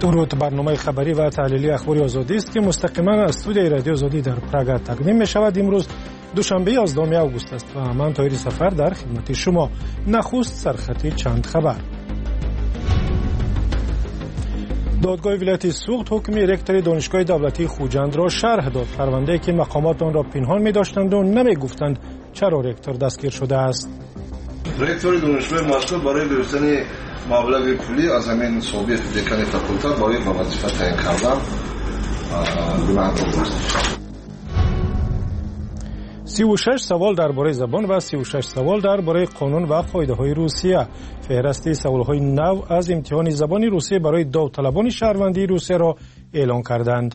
درود. برنامه خبری و تحلیلی اخبار آزادی است که مستقیما از استودیوی رادیو آزادی در پراگ تقدیم می شود. امروز دوشنبه 11 آگوست است و من طاهر سفر در خدمت شما. نخست سرخط چند خبر. دادگاه ولایت سوخت حکم رکتور دانشگاه دولتی خوجند را شرح داد. پرونده‌ای که مقامات آن را پنهان می‌داشتند و نمی‌گفتند چرا رکتور دستگیر شده است. رکتور دانشگاه مسکو برای گرفتن مبلغ پولی از همین سابق دکان فاکولته باید به وظیفه تعیین کردن به 36 سوال درباره زبان و 36 سوال درباره قانون و قاعده‌های روسیه. فهرست سوال‌های نو از امتحان زبان روسیه برای داوطلبان شهروندی روسیه را اعلام کردند.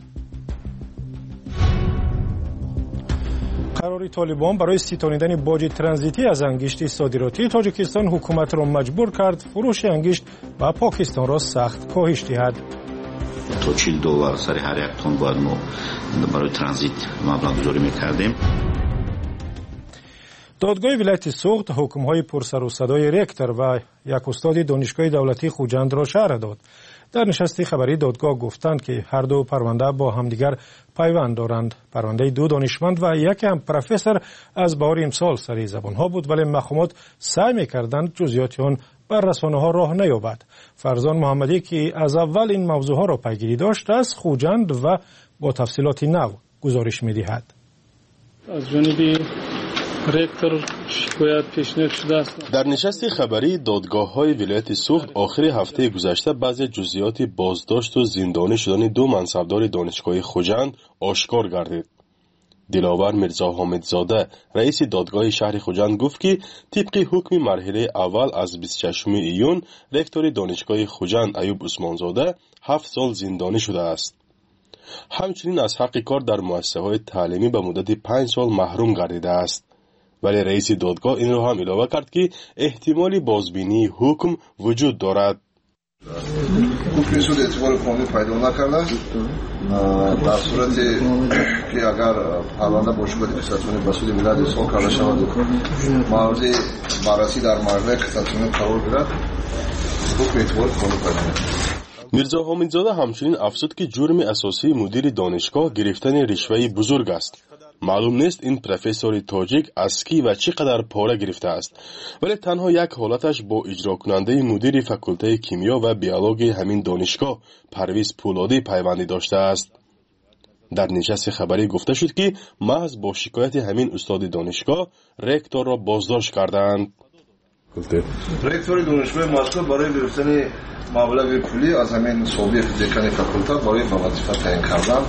قرار طالبان برای ستانیدن باج ترانزیتی از انگشت صادراتی تاجیکستان حکومت را مجبور کرد فروش انگشت و پاکستان را سخت کاهش دهد. تا $40 سر هر یک تن باید ما برای ترانزیت مبلغ گذاری می‌کردیم. دادگاه ولایت سوخت حکم‌های پرسر و صدای رکتور و یک استاد دانشگاه دولتی خوجند را شرح داد. در نشست خبری دادگاه گفتند که هر دو پرونده با همدیگر پیوند دارند. پرونده دو دانشمند و یک هم پروفسور از بهار امسال سری زبان‌ها بود، ولی مقامات سعی می‌کردند جزئیات آن بر رسانه‌ها راه نیابد. فرزان محمدی که از اول این موضوعها را پیگیری داشت از خوجند و با تفصیلات نو گزارش می‌دهد. از جانب رکتور شکایت پیشنهاد شده است. در نشست خبری دادگاه‌های ولایت سوخت آخر هفته گذشته بعضی جزئیات بازداشت و زندانی شدن دو منصبدار دانشگاه خوجند آشکار گردید. دلاور میرزا حامدزاده رئیس دادگاه شهر خوجند گفت که طبق حکم مرحله اول از 26 ایون رکتور دانشگاه خوجند ایوب عثمانزاده 7 سال زندانی شده است. همچنین از حق کار در مؤسسه‌های تعلیمی به مدت 5 سال محروم گردیده است. ولی رئیس دادگاه این را هم اضافه کرد که احتمال بازبینی حکم وجود دارد. حکم سود اعتبار قانونی پیدا نکرده در صورتی که اگر پرونده باشگاه کساتونی به سود ملت احصال کرده شود موضوع بررسی در مرحله کساتونی قرار گیرد، حکم اعتبار قانونی پیدا نکرد. میرزا حامدزاده همچنین افزود که جرم اساسی مدیر دانشگاه گرفتن رشوه بزرگ است. معلوم نیست این پروفسور تاجیک از کی و چقدر پاره گرفته است، ولی تنها یک حالتش با اجرا کننده مدیر فاکولته کیمیا و بیولوژی همین دانشگاه پرویز پولادی پیوندی داشته است. در نشست خبری گفته شد که محض با شکایت همین استاد دانشگاه رکتور را بازداشت کردند. رکتور دانشگاه مسکو برای گرفتن مبلغ پولی از همین سابق دکان فاکولته برای به وظیفه تعیین کردن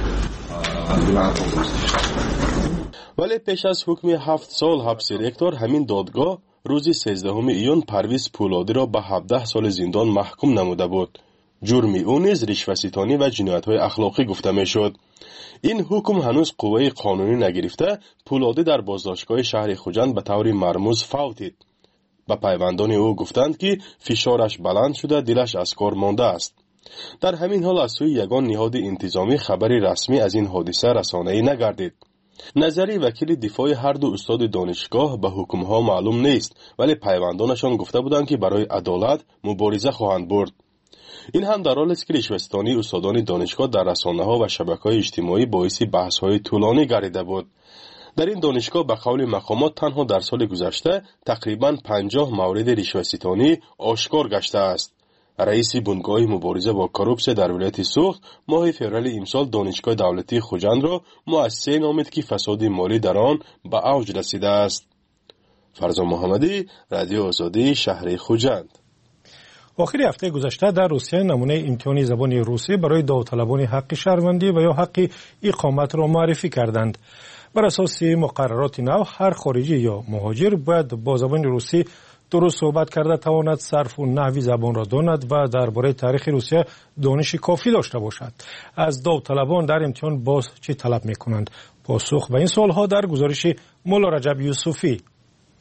ولی پیش از حکم 7 سال حبس رکتور همین دادگاه روز 13 ایون پرویز پولادی را به 17 سال زندان محکوم نموده بود. جرم او نیز رشوه‌ستانی و جنایت‌های اخلاقی گفته می‌شد. این حکم هنوز قوه قانونی نگرفته. پولادی در بازداشتگاه شهر خوجند به طور مرموز فوتید. به پیوندان او گفتند که فشارش بلند شده، دلش از کار مانده است. در همین حال از سوی یگان نهاد انتظامی خبری رسمی از این حادثه رسانه‌ای نگردید. نظری وکیل دفاع هر دو استاد دانشگاه به حکمها معلوم نیست، ولی پیوندانشان گفته بودند که برای عدالت مبارزه خواهند برد. این هم در حالی است که رشوه‌ستانی استادان دانشگاه در رسانه‌ها و شبکه‌های اجتماعی باعث بحث‌های طولانی گردیده بود. در این دانشگاه به قول مقامات تنها در سال گذشته تقریباً 50 مورد رشوه‌ستانی آشکار گشته است. رئیس بنگاه مبارزه با کروپسه در ولایت سوخت ماه فوریه امسال دانشگاه دولتی خوجند را مؤسسه نامید که فساد مالی در آن به اوج رسیده است. فرزان محمدی، رادیو آزادی، شهر خوجند. آخر هفته گذشته در روسیه نمونه امتحان زبان روسی برای داوطلبان حق شهروندی و یا حق اقامت را معرفی کردند. بر اساس مقررات نو هر خارجی یا مهاجر باید با زبان روسی درست صحبت کرده تواند صرف و نحوی زبان را داند و درباره تاریخ روسیه دانش کافی داشته باشد. از داوطلبان در امتحان باز چه طلب می‌کنند؟ پاسخ به این سوال‌ها در گزارش مولا رجب یوسفی.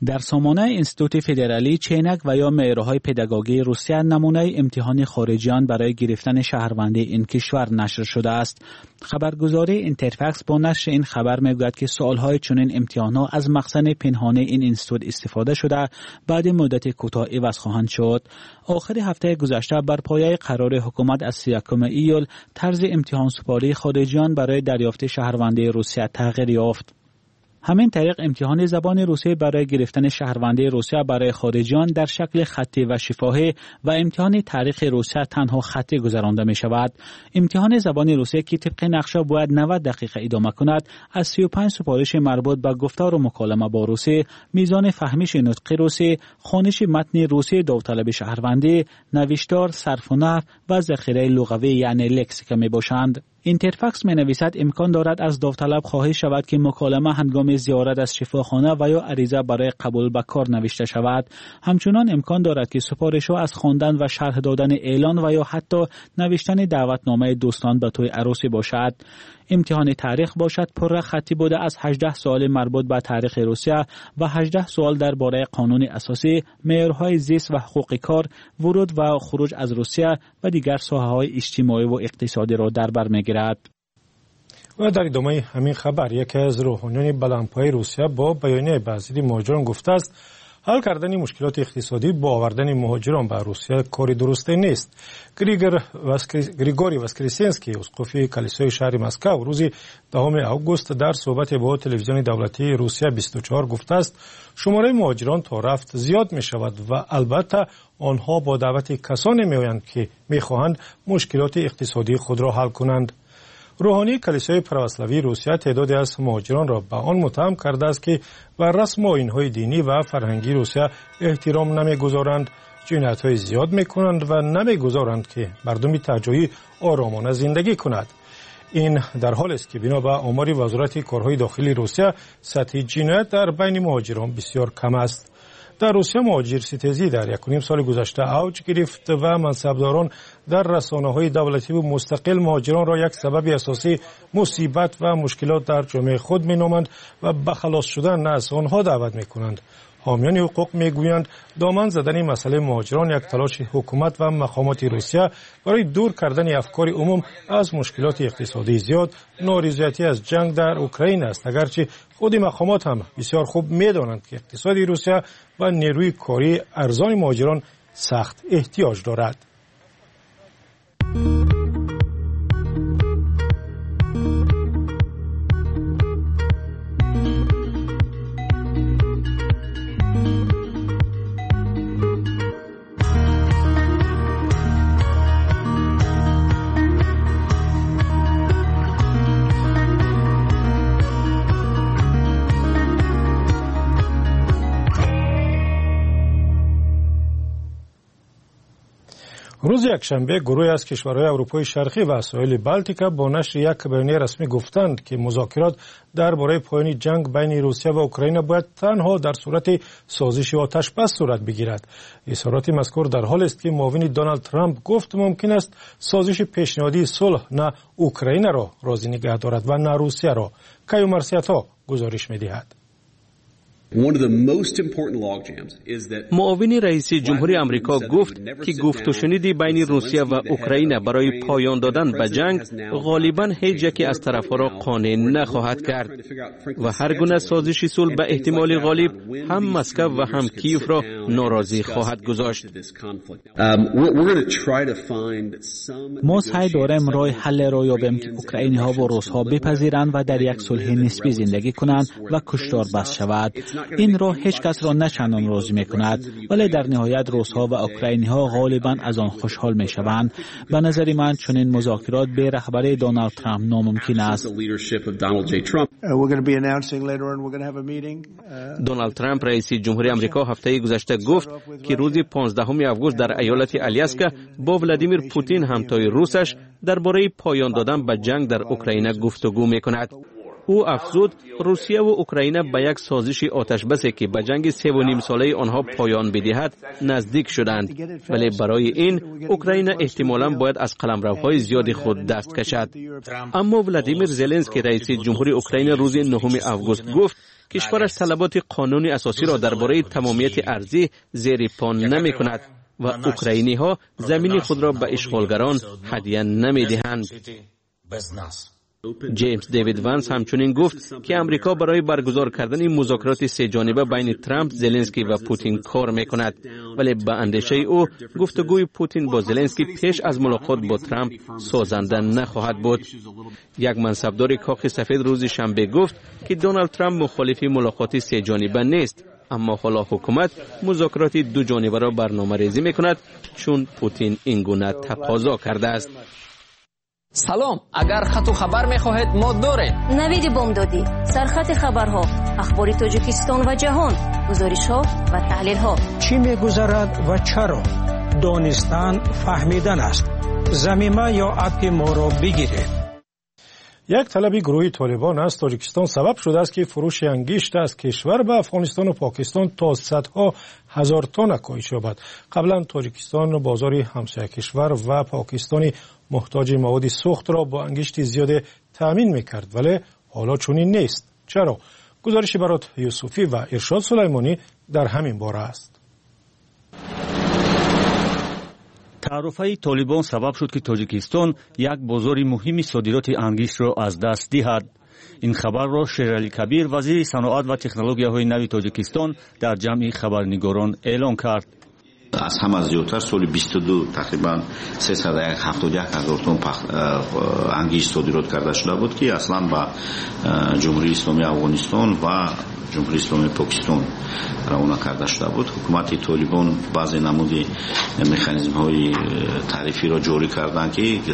در سامانه انستیتوت فدرالی چینک و یا معیارهای پداگوژی روسیه نمونه امتحان خارجیان برای گرفتن شهروندی این کشور نشر شده است. خبرگزاری اینترفکس با نشر این خبر میگوید که سوالهای چنین امتحانها از مخزن پنهانی این انستیتوت استفاده شده بعد مدت کوتاه عوض خواهند شد. آخر هفته گذشته بر پایه قرار حکومت از 31 ایول طرز امتحان سپاری خارجیان برای دریافت شهروندی روسیه تغییر یافت. همین طریق امتحان زبان روسی برای گرفتن شهروندی روسیه برای خارجیان در شکل خطی و شفاهی و امتحان تاریخ روسیه تنها خطی گذرانده می شود. امتحان زبان روسی که طبق نقشه باید 90 دقیقه ادامه کند، از 35 سپارش مربوط به گفتار و مکالمه با روسی، میزان فهمیش نطق روسی، خوانش متن روسی داوطلب شهروندی، نوشتار، صرف و نحو و ذخیره لغوی یعنی لکسیک می باشند. اینترفکس می نویسد امکان دارد از داوطلب خواهش شود که مکالمه هنگام زیارت از شفاخانه و یا عریضه برای قبول به کار نوشته شود. همچنان امکان دارد که سپارش ها از خواندن و شرح دادن اعلان و یا حتی نوشتن دعوتنامه دوستان به توی عروسی باشد. امتحان تاریخ باشد پر خطی بوده از 18 سوال مربوط به تاریخ روسیه و 18 سوال درباره قانون اساسی، معیارهای زیست و حقوق کار، ورود و خروج از روسیه و دیگر ساحه‌های اجتماعی و اقتصادی را در بر می‌گیرد. و در ادامه همین خبر یکی از روحانیان بلندپایه روسیه با بیانیه به وزیر مهاجران گفته است حل کردن مشکلات اقتصادی با آوردن مهاجران به روسیه کاری درسته نیست. گریگوری واسکریسینسکی اسقف کلیسای شهر مسکو روز 10 آگوست در صحبت با تلویزیون دولتی روسیه 24 گفته است شماره مهاجران تا رفت زیاد می شود و البته آنها با دعوت کسانی می آیند که می خواهند مشکلات اقتصادی خود را حل کنند. روحانی کلیسای پروسلاوی روسیه تعدادی از مهاجران را به آن متهم کرده است که بر رسم و آیین‌های دینی و فرهنگی روسیه احترام نمی‌گذارند، جنایت‌های زیاد می‌کنند و نمی‌گذارند که مردم ته‌جویی آرامانه زندگی کند. این در حالی است که بنا به آمار وزارت کارهای داخلی روسیه سطح جنایت در بین مهاجران بسیار کم است. در روسیه مهاجر ستیزی در 1.5 سال گذشته اوج گرفت و منصبداران در رسانه‌های دولتی و مستقل مهاجران را یک سبب اساسی مصیبت و مشکلات در جامعه خود می‌نامند و به خلاص شدن از آنها دعوت می‌کنند. حامیان حقوق میگویند دامن زدن مسئله مهاجران یک تلاش حکومت و مقامات روسیه برای دور کردن افکار عموم از مشکلات اقتصادی زیاد، نارضایتی از جنگ در اوکراین است، اگرچه خود مقامات هم بسیار خوب میدانند که اقتصاد روسیه و نیروی کاری ارزان مهاجران سخت احتیاج دارد. روز یکشنبه گروهی از کشورهای اروپای شرقی و ساحل بالتیک با نشر یک بیانیه رسمی گفتند که مذاکرات درباره پایان جنگ بین روسیه و اوکراین باید تنها در صورت سازش آتش بس صورت بگیرد. اظهارات مذکور در حالی است که معاون دونالد ترامپ گفت ممکن است سازش پیشنهادی صلح نه اوکراین را راضی نگه دارد و نه روسیه را. کایو مارسیاتا گزارش می‌دهد. معاون رئیس جمهوری آمریکا گفت که گفت و شنیدی بین روسیه و اوکراین برای پایان دادن به جنگ غالباً هیچ یکی از طرفها را قانع نخواهد کرد و هر گونه سازش صلح به احتمال غالب هم مسکو و هم کیف را ناراضی خواهد گذاشت. ما سعی داریم راه حل را یابیم که اوکراینی ها و روس ها بپذیرند و در یک صلح نسبی زندگی کنند و کشتار بس شود. این راه هیچ کس را نچندان راضی می کند، ولی در نهایت روس ها و اوکراینی ها غالبا از آن خوشحال می شوند. به نظر من چنین مذاکرات به رهبری دونالد ترامپ ناممکن است. دونالد ترامپ رئیس جمهوری آمریکا هفته گذشته گفت که روز 15 آگوست در ایالت آلیاسکا با ولادیمیر پوتین همتای روسش درباره پایان دادن به جنگ در اوکراین گفتگو می کند. او افزود روسیه و اوکراین به یک سازش آتش بسی که به جنگ 3.5 ساله آنها پایان بدهد نزدیک شدند، ولی برای این اوکراین احتمالاً باید از قلمروهای زیاد خود دست کشد. اما ولادیمیر زلنسکی رئیس جمهوری اوکراین روز 9 آگوست گفت کشورش طلبات قانون اساسی را درباره تمامیت ارضی زیر پا نمی کند و اوکراینی ها زمین خود را به اشغالگران هدیه نمی دهند. جیمز دیوید وانس همچنین گفت که امریکا برای برگزار کردن مذاکرات سه جانبه بین ترامپ، زلنسکی و پوتین کار میکند، ولی به اندیشه او گفتگوی پوتین با زلنسکی پیش از ملاقات با ترامپ سازنده نخواهد بود. یک منصبدار کاخ سفید روز شنبه گفت که دونالد ترامپ مخالف ملاقات سه جانبه نیست، اما حالا حکومت مذاکرات دو جانبه را برنامه‌ریزی میکند چون پوتین این گونه تقاضا کرده است. سلام، اگر خط و خبر میخواهید ما داریم. نوید بامدادی، سرخط خبرها، اخبار تاجیکستان و جهان، گزارش‌ها و تحلیل‌ها. چی می‌گذرد و چرا؟ دانستن فهمیدن است. ضمیمه یا اپ ما را بگیرید. یک طلب گروهی طالبان از تاجیکستان سبب شده است که فروش انگشت از کشور به افغانستان و پاکستان تا صدها هزار تن کاهش یابد. قبلا تاجیکستان بازار همسایه کشور و پاکستانی محتاج مواد سوخت را با انگشت زیاد تامین میکرد، ولی حالا چنین نیست. چرا؟ گزارشی برات یوسفی و ارشاد سلیمانی در همین باره است. تعرفه طالبان سبب شد که تاجیکستان یک بازار مهم صادرات انگشت را از دست دهد. این خبر را شیرعلی کبیر، وزیر صنعت و تکنولوژی‌های نوی تاجیکستان، در جمع خبرنگاران اعلام کرد. از همه زیادتر سال 22 تقریبا 371,000 تن انگشت صادرات کرده شده بود که اصلا با جمهوری اسلامی افغانستان و جمهوری اسلامی پاکستان روانه کرده شده بود. حکومت طالبان بعضی نمود مکانیزم های تعرفی را جاری کردند که یک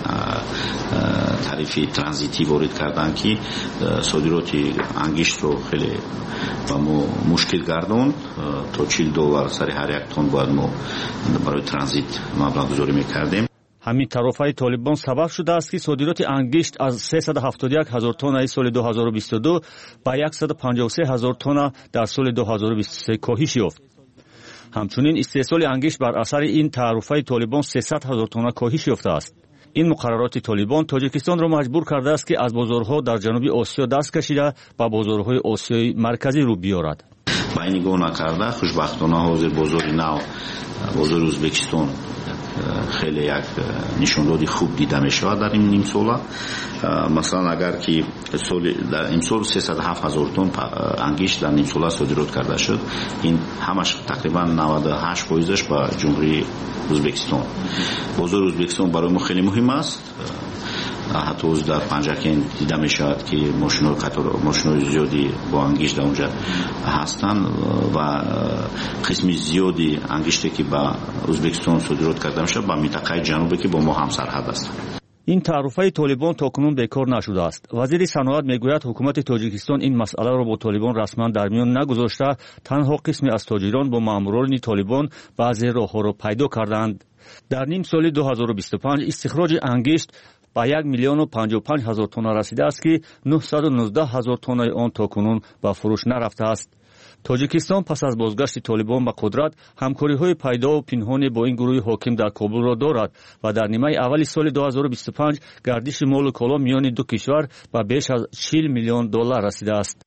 تعرفه ترانزیتی وارد کردند که صادرات انگشت رو خیلی و مشکل گرداند. تا $40 سر هر یک تن باید ما برای ترانزیت مبلغ گذاری میکردیم. همین تعرفه طالبان سبب شده است که صادرات انگشت از 371,000 تن سال 2022 به 153,000 تن در سال 2023 کاهش یافت. همچنین استحصال انگشت بر اثر این تعرفه طالبان 300,000 تن کاهش یافته است. این مقررات طالبان تاجیکستان را مجبور کرده است که از بازارها در جنوب آسیا دست کشیده به بازارهای آسیای مرکزی رو بیارد. با این نگاه نکرده خوشبختانه حاضر بازار نو، بازار ازبکستان خیلی یک نشاندهی خوب دیده می شود در این نیم ساله. مثلا اگر که در این سال 307,000 تن انگشت در نیم ساله صادرات کرده شد، این همش تقریبا 98%ش به جمهوری ازبکستان. بازار ازبکستان برای ما خیلی مهم است. حتی از در پنجکین دیده می شود که ماشین‌های زیادی با انگشت در اونجا هستند و قسم زیادی انگشتی که با ازبکستان صادرات کرده می شود به منطقه جنوبی که با ما هم سرحد است. این تعرفه طالبان تاکنون بیکار نشده است. وزیر صنعت میگوید حکومت تاجیکستان این مسئله را با طالبان رسما در میان نگذاشته، تنها قسمی از تاجران با ماموران طالبان بعضی راهها را پیدا کردند. در نیم سال 2025 استخراج انگشت با 1,055,000 تن رسیده است که 919,000 تن آن تاکنون به فروش نرفته است. تاجیکستان پس از بازگشت طالبان به قدرت همکاری‌های پیدا و پنهانی با این گروه حاکم در کابل را دارد و در نیمه اول سال 2025 گردش مال و کالا میان دو کشور به بیش از $40 میلیون رسیده است.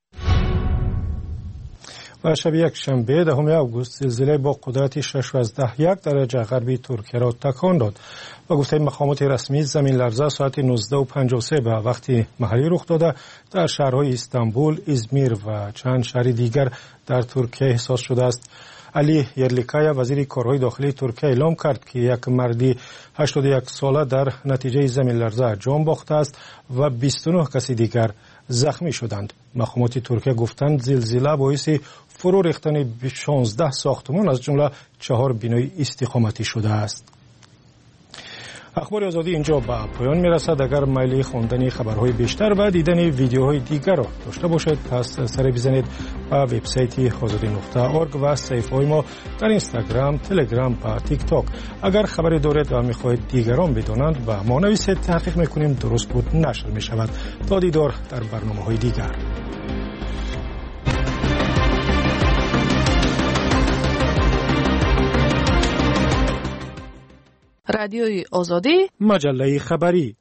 و شب یک شنبه 10 آگوست زلزله با قدرت 6.1 درجه غربی ترکیه را تکان داد. با گفته مقامات رسمی زمین لرزه ساعت 19:53 به وقت محلی رخ داده در شهرهای استانبول، ازمیر و چند شهر دیگر در ترکیه احساس شده است. علی یرلیکایا وزیر کارهای داخلی ترکیه اعلام کرد که یک مردی 81 ساله در نتیجه زمین لرزه جان باخته است و 29 کسی دیگر زخمی شدند. مقامات ترکیه گفتند زلزله باعث فرو ریختن 16 ساختمان از جمله 4 بنای استقامتی شده است. اخبار آزادی اینجا به پایان میرسد. اگر میل خواندن خبرهای بیشتر و دیدن ویدیوهای دیگر را داشته باشید پس سر بزنید به وبسایت azadi.org و صفحه ما در اینستاگرام، تلگرام و تیک تاک. اگر خبری دارید و میخواهید دیگران بدانند به ما نویسید، تحقیق میکنیم درست بود نشر میشود. تا دیدار در برنامه‌های دیگر. رادیوی آزادی، مجله خبری.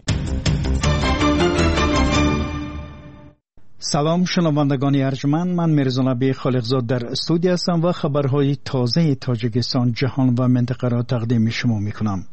سلام شنوندگان ارجمند، من میرزا نبی خالقزاد در استودیو هستم و خبرهای تازه تاجیکستان، جهان و منطقه را تقدیم شما میکنم.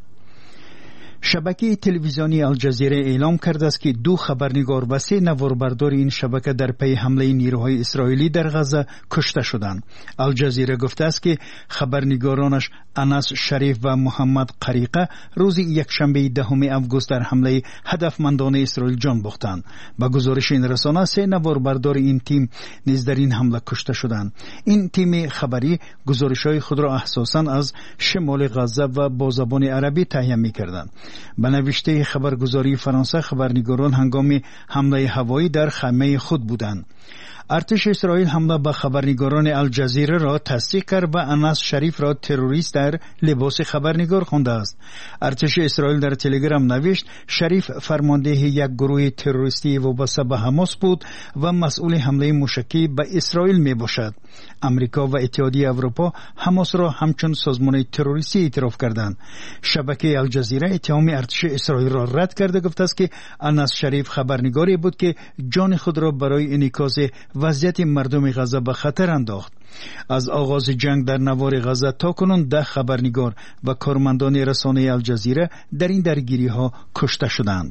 شبکه تلویزیونی الجزیره اعلام کرده است که 2 خبرنگار و 3 نواربردار این شبکه در پی حمله نیروهای اسرائیلی در غزه کشته شدند. الجزیره گفته است که خبرنگارانش انس شریف و محمد قریقه روز یکشنبه 10 آگوست در حمله هدفمندانه اسرائیل جان باختند. با گزارش این رسانه 3 نواربردار این تیم نیز در این حمله کشته شدند. این تیم خبری گزارش‌های خود را اساساً از شمال غزه و با زبان عربی تهیه می‌کردند. به نوشته خبرگزاری فرانسه، خبرنگاران هنگام حمله هوایی در خیمه خود بودند. ارتش اسرائیل حمله به خبرنگاران الجزیره را تصدیق کرد و انس شریف را تروریست در لباس خبرنگار خوانده است. ارتش اسرائیل در تلگرام نوشت شریف فرمانده یک گروه تروریستی وابسته به حماس بود و مسئول حمله موشکی به اسرائیل می باشد. امریکا و اتحادیه اروپا حماس را همچون سازمان تروریستی اعتراف کردند. شبکه الجزیره اتهام ارتش اسرائیل را رد کرده، گفته است که انس شریف خبرنگاری بود که جان خود را برای انعکاس وضعیت مردم غزه به خطر انداخت. از آغاز جنگ در نوار غزه تا کنون 10 خبرنگار و کارمندان رسانه الجزیره در این درگیری ها کشته شدند.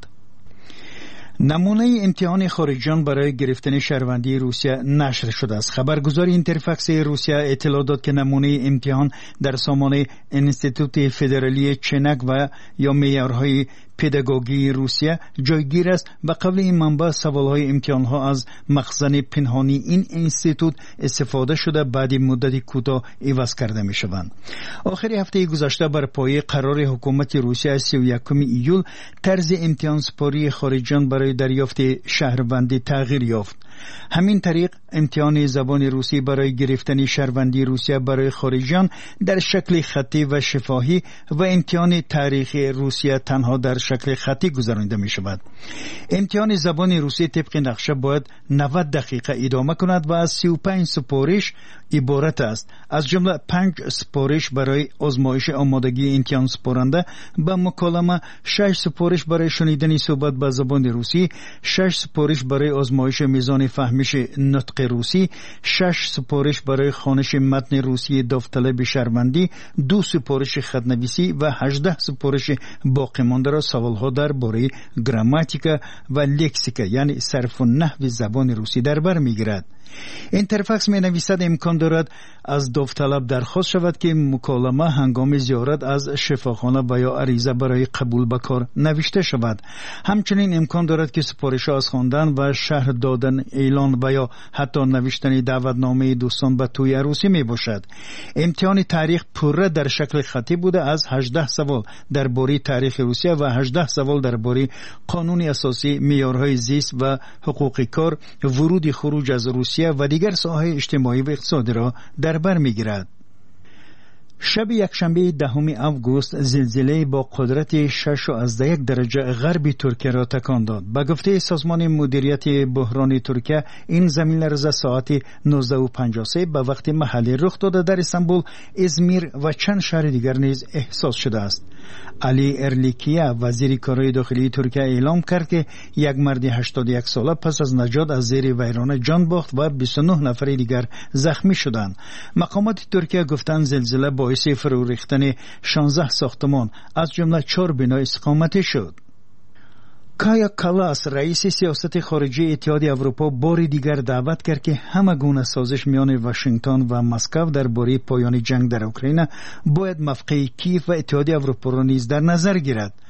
نمونه امتحان خارجیان برای گرفتن شهروندی روسیه نشر شده است. خبرگزاری اینترفکس روسیه اطلاع داد که نمونه امتحان در سامان انستیتوت فدرالی چنک و یا معیارهای پداگوژی روسیه جایگیر است. به قبل این منبع سوالهای امتحانها از مخزن پنهانی این انستیتوت استفاده شده بعد مدت کوتاه عوض کرده می شوند. آخر هفته گذشته بر پایه قرار حکومت روسیه 31 ایول طرز امتحان سپاری خارجیان برای دریافت شهروندی تغییر یافت. همین طریق امتحان زبان روسی برای گرفتن شهروندی روسیه برای خارجیان در شکل خطی و شفاهی و امتحان تاریخ روسیه تنها در شکل خطی گذرانده می شود. امتحان زبان روسی طبق نقشه باید 90 دقیقه ادامه کند و از 35 سپارش عبارت است، از جمله 5 سپارش برای آزمایش آمادگی امتحان سپارنده به مکالمه، 6 سپارش برای شنیدن صحبت به زبان روسی، 6 سپارش برای آزمایش میزان فهمش نطق روسی، 6 سپارش برای خوانش متن روسی داوطلب شهروندی، 2 سپارش خط‌نویسی و 18 سپارش باقی مانده را سوالها درباره گراماتیکا و لکسیکا یعنی صرف و نحو زبان روسی در بر میگیرد. اینترفکس می نویسد امکان دارد از داوطلب درخواست شود که مکالمه هنگام زیارت از شفاخانه و یا عریضه برای قبول به کار نوشته شود. همچنین امکان دارد که سپارش از خواندن و شرح دادن اعلان و یا حتی نوشتن دعوتنامه دوستان به توی عروسی می باشد. امتحان تاریخ پوره در شکل خطی بوده، از 18 سوال درباره تاریخ روسیه و 18 سوال درباره قانون اساسی، معیارهای زیست و حقوق کار، ورود خروج از روسیه و دیگر ساحه اجتماعی و اقتصادی را در بر میگیرد. شب یکشنبه 10 آگوست زلزله با قدرت 6.1 درجه غربی ترکیه را تکان داد. به گفته سازمان مدیریت بحران ترکیه این زمین لرزه ساعت 19:53 به وقت محلی رخ داده. در استانبول، ازمیر و چند شهر دیگر نیز احساس شده است. علی ارلیکیا وزیر کارهای داخلی ترکیه اعلام کرد که یک مرد 81 ساله پس از نجات از زیر ویرانه جان باخت و 29 نفر دیگر زخمی شدند. مقامات ترکیه گفتند زلزله باعث فرو ریختن 16 ساختمان از جمله 4 بنا استقامتی شد. کایا کالاس رئیس سیاست خارجی اتحادیه اروپا بار دیگر دعوت کرد که همه گونه سازش میان واشنگتن و مسکو درباره پایان جنگ در اوکراین باید موقع کیف و اتحادیه اروپا را نیز در نظر گیرد.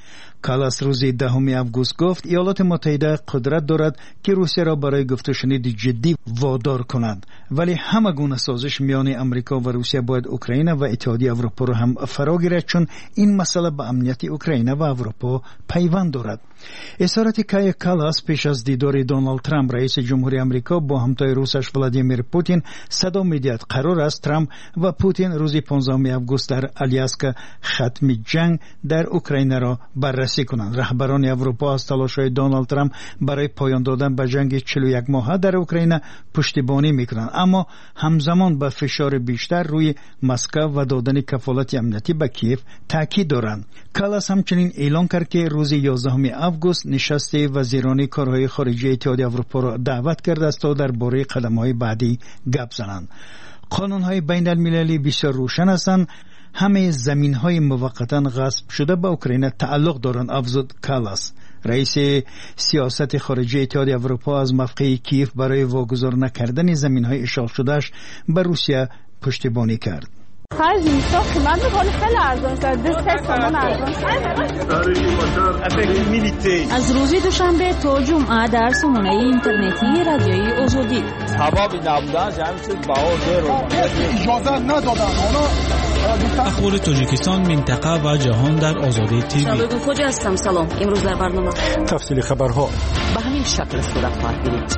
کالاس روز 10 آگوست گفت ایالات متحده قدرت دارد که روسیه را برای گفت و شنید جدی وادار کند، ولی همه گونه سازش میان امریکا و روسیه باید اوکراین و اتحادیه اروپا را هم فرا گیرد، چون این مسئله به امنیت اوکراین و اروپا پیوند دارد. اظهارات کایا کالاس پیش از دیدار دونالد ترامپ رئیس جمهوری آمریکا با همتای روسش ولادیمیر پوتین صدا می‌دهد قرار است ترامپ و پوتین روز 15 آگوست در آلیاسکا ختم جنگ در اوکراین را بررسی کنند. رهبران اروپا از تلاش‌های دونالد ترامپ برای پایان دادن به جنگ 41 ماهه در اوکراین پشتیبانی می‌کنند، اما همزمان به فشار بیشتر روی مسکو و دادن کفالت امنیتی به کیف تاکید دارند. کالاس همچنین اعلام کرد که روز 11 آگوست نشست وزیران کارهای خارجه اتحادیه اروپا را دعوت کرده است تا درباره قدم‌های بعدی گپ زنند. قانون‌های بین‌المللی بسیار روشن هستند. همه زمین‌های موقتاً غصب شده به اوکراین تعلق دارند، افزود کالاس. رئیس سیاست خارجه اتحادیه اروپا از موقع کیف برای واگذار نکردن زمین‌های اشغال شده‌اش به روسیه پشتیبانی کرد. قیمت می‌کنه خیلی ارزان است، 2 تومان ارزان است. از روز دوشنبه تا جمعه در سامانه اینترنتی رادیوی آزادی. هوا نبودن جمع شد باور اجازه ندادن. اخبار تاجیکستان، منطقه و جهان در آزادی تیوی. شبگون خوجا هستم. سلام. امروز در برنامه تفصیل خبرها به همین شکل صورت خواهد گرفت.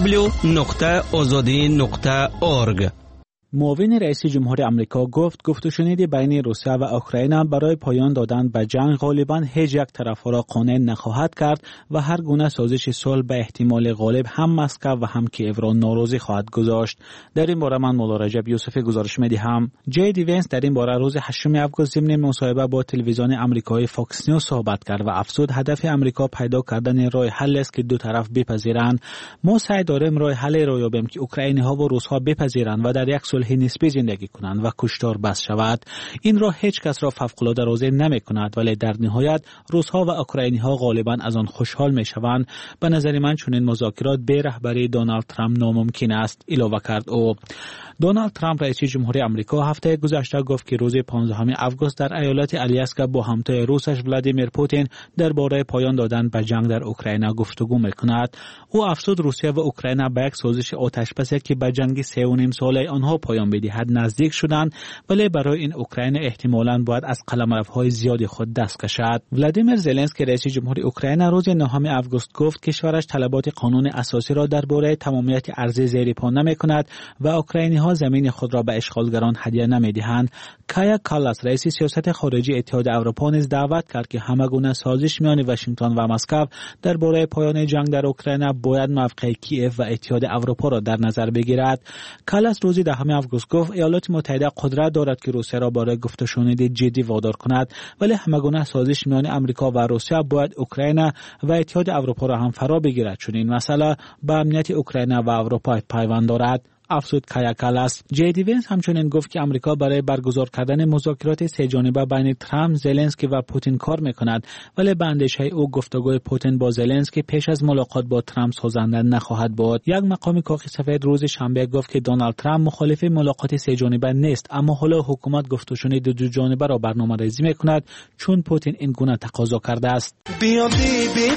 www.azadi.org. معاون رئیس جمهور آمریکا گفت گفت و شنید بین روسیه و اوکراین برای پایان دادن به جنگ غالباً هیچ یک طرف را قانع نخواهد کرد و هر گونه سازش صلح به احتمال غالب هم مسکو و هم کیف را ناراضی خواهد گذاشت. در این باره من مولا رجب یوسفی گزارش می‌دهم. جی دی وینس در این باره روز 8 آگوست ضمن مصاحبه با تلویزیون آمریکایی فاکس نیوز صحبت کرد و افزود هدف آمریکا پیدا کردن راه حل است که دو طرف بپذیرند. ما سعی داریم راه حل را یابیم که اوکراینی‌ها و روس‌ها بپذیرند و در یک صلح نسبی زندگی کنند و کشتار بس شود. این را هیچ کس را فوق‌العاده راضی نمی‌کند، ولی در نهایت روس‌ها و اوکراینی‌ها غالباً از آن خوشحال می‌شوند. به نظر من چنین مذاکرات به رهبری دونالد ترامپ ناممکن است، اضافه کرد او. دونالد ترامپ رئیس جمهوری آمریکا هفته گذشته گفت که روز 15 آگوست در ایالت آلیاسکا با همتای روسش ولادیمیر پوتین درباره پایان دادن به جنگ در اوکراین گفتگو می‌کند. او افزود روسیه و اوکراین به یک سازش آتش‌بسی که به جنگ 3.5 ساله آنها پایان بدهد نزدیک شدند، ولی برای این اوکراین احتمالاً باید از قلمروهای زیادی خود دست کشد. ولادیمیر زلنسکی رئیس جمهوری اوکراین روز 9 آگوست گفت کشورش طلبات قانون اساسی را درباره تمامیت ارضی زیر پا نمی‌کند و اوکراینی‌ها زمین خود را به اشغالگران هدیه نمی‌دهند. کایا کالاس رئیس سیاست خارجی اتحادیه اروپا نیز دعوت کرد که همگونه سازش میان واشنگتن و مسکو درباره پایان جنگ در اوکراین باید موقع کیف و اتحادیه اروپا را در نظر بگیرد. کالاس روز 10 آگوست گفت ایالات متحده قدرت دارد که روسیه را برای گفت و شنید جدی وادار کند، ولی همگونه سازش میان آمریکا و روسیه باید اوکراین و اتحادیه اروپا را هم فرا بگیرد، چون این مسئله به امنیت اوکراین و اروپا پیوند دارد. افزود کایا کالاس. جی دی وینس همچنین گفت که آمریکا برای برگزار کردن مذاکرات سه جانبه بین ترامپ، زلنسکی و پوتین کار میکند، ولی به اندیشه او گفتگوی پوتین با زلنسکی پیش از ملاقات با ترامپ سازنده نخواهد بود. یک مقام کاخ سفید روز شنبه گفت که دونالد ترامپ مخالف ملاقات سه جانبه نیست، اما حالا حکومت گفت و شنید دو جانبه را برنامه‌ریزی میکند چون پوتین این گونه تقاضا کرده است. بیا بی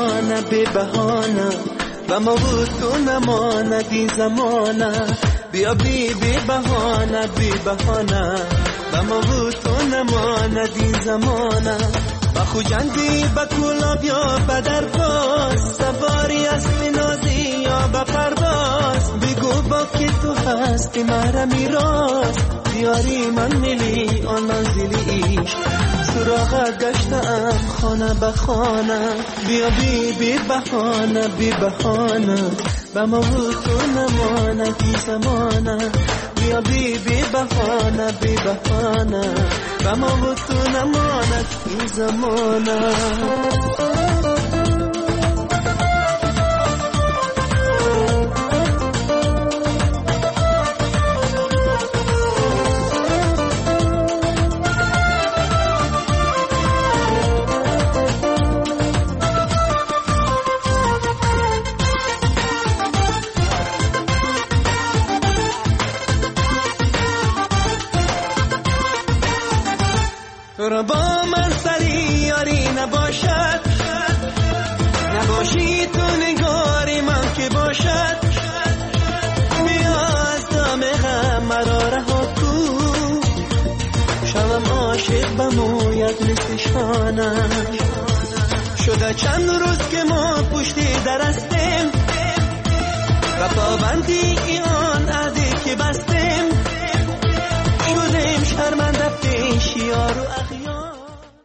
بهانه و ما بود تو نماندی زمانه، بیا بی بهانه و ما بود تو نماندی زمانه، با خوجندی با کولا بیا بدر باز، سواری اسب نازی یا با پرواز، بگو با که تو هستی مرا میراز، دیاری من ملی آن منزلی سراغت گشتم خانه به خانه، بیا بی بهانه و ما بود تو نماندی زمانه، بیا بی بهانه و ما بود تو نماندی زمانه. تو را با من سری یاری نباش میاد مثل شانش. شده چند روز که ما پشت در هستیم و پابندی آن عهدی که بستیم، شدیم شرمنده پیش یار و اغیار.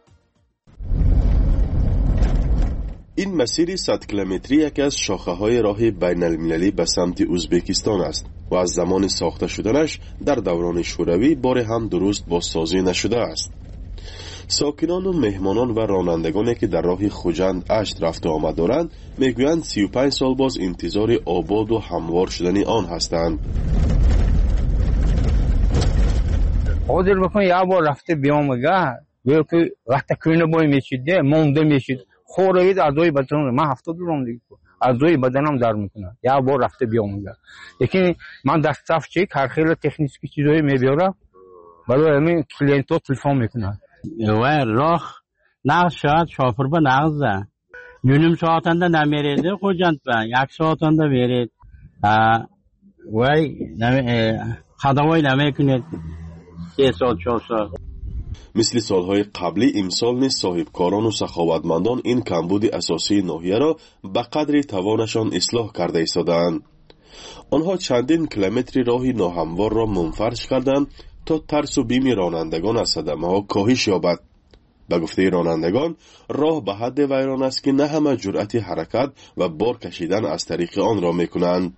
این مسیر 100 کیلومتری یکی از شاخه‌های راه بین المللی به سمت ازبکستان است و از زمان ساخته شدنش در دوران شوروی بار هم درست بازسازی نشده است. ساکنان و مهمانان و رانندگانی که در راه خوجند اشت رفت و آمد دارند میگویند 35 سال باز انتظار آباد و هموار شدن آن هستند. حاضر بکن یا بار رفته بیامگه که وقت کنه بای میشیده مونده میشید خورید اعضای بدنم من 70 روم دیگه اعضای بدنم در میکنه یا بار رفته بیامگه. یکی من دستاف چک هر خیلی تکنیکی چیزایی میبیارم برای همین کلینتو تلفن میکنه و راه نقص شد شافر به نقصه نیم ساعتنده نمیریده خوجند به یک ساعتنده برید وای خداوی نمیکنید 3 ساعت 4 ساعت. مثل سالهای قبلی امسال نیز صاحبکاران و سخاوتمندان این کمبود اساسی ناحیه را به قدر توانشان اصلاح کرده ایستادند. آنها چندین کیلومتر راه ناهموار را منفرج کردند تا ترس و بیم رانندگان از صدمه ها کاهش یابد. به گفته رانندگان راه به حد ویران است که نه همه جرأت حرکت و بار کشیدن از طریق آن را میکنند.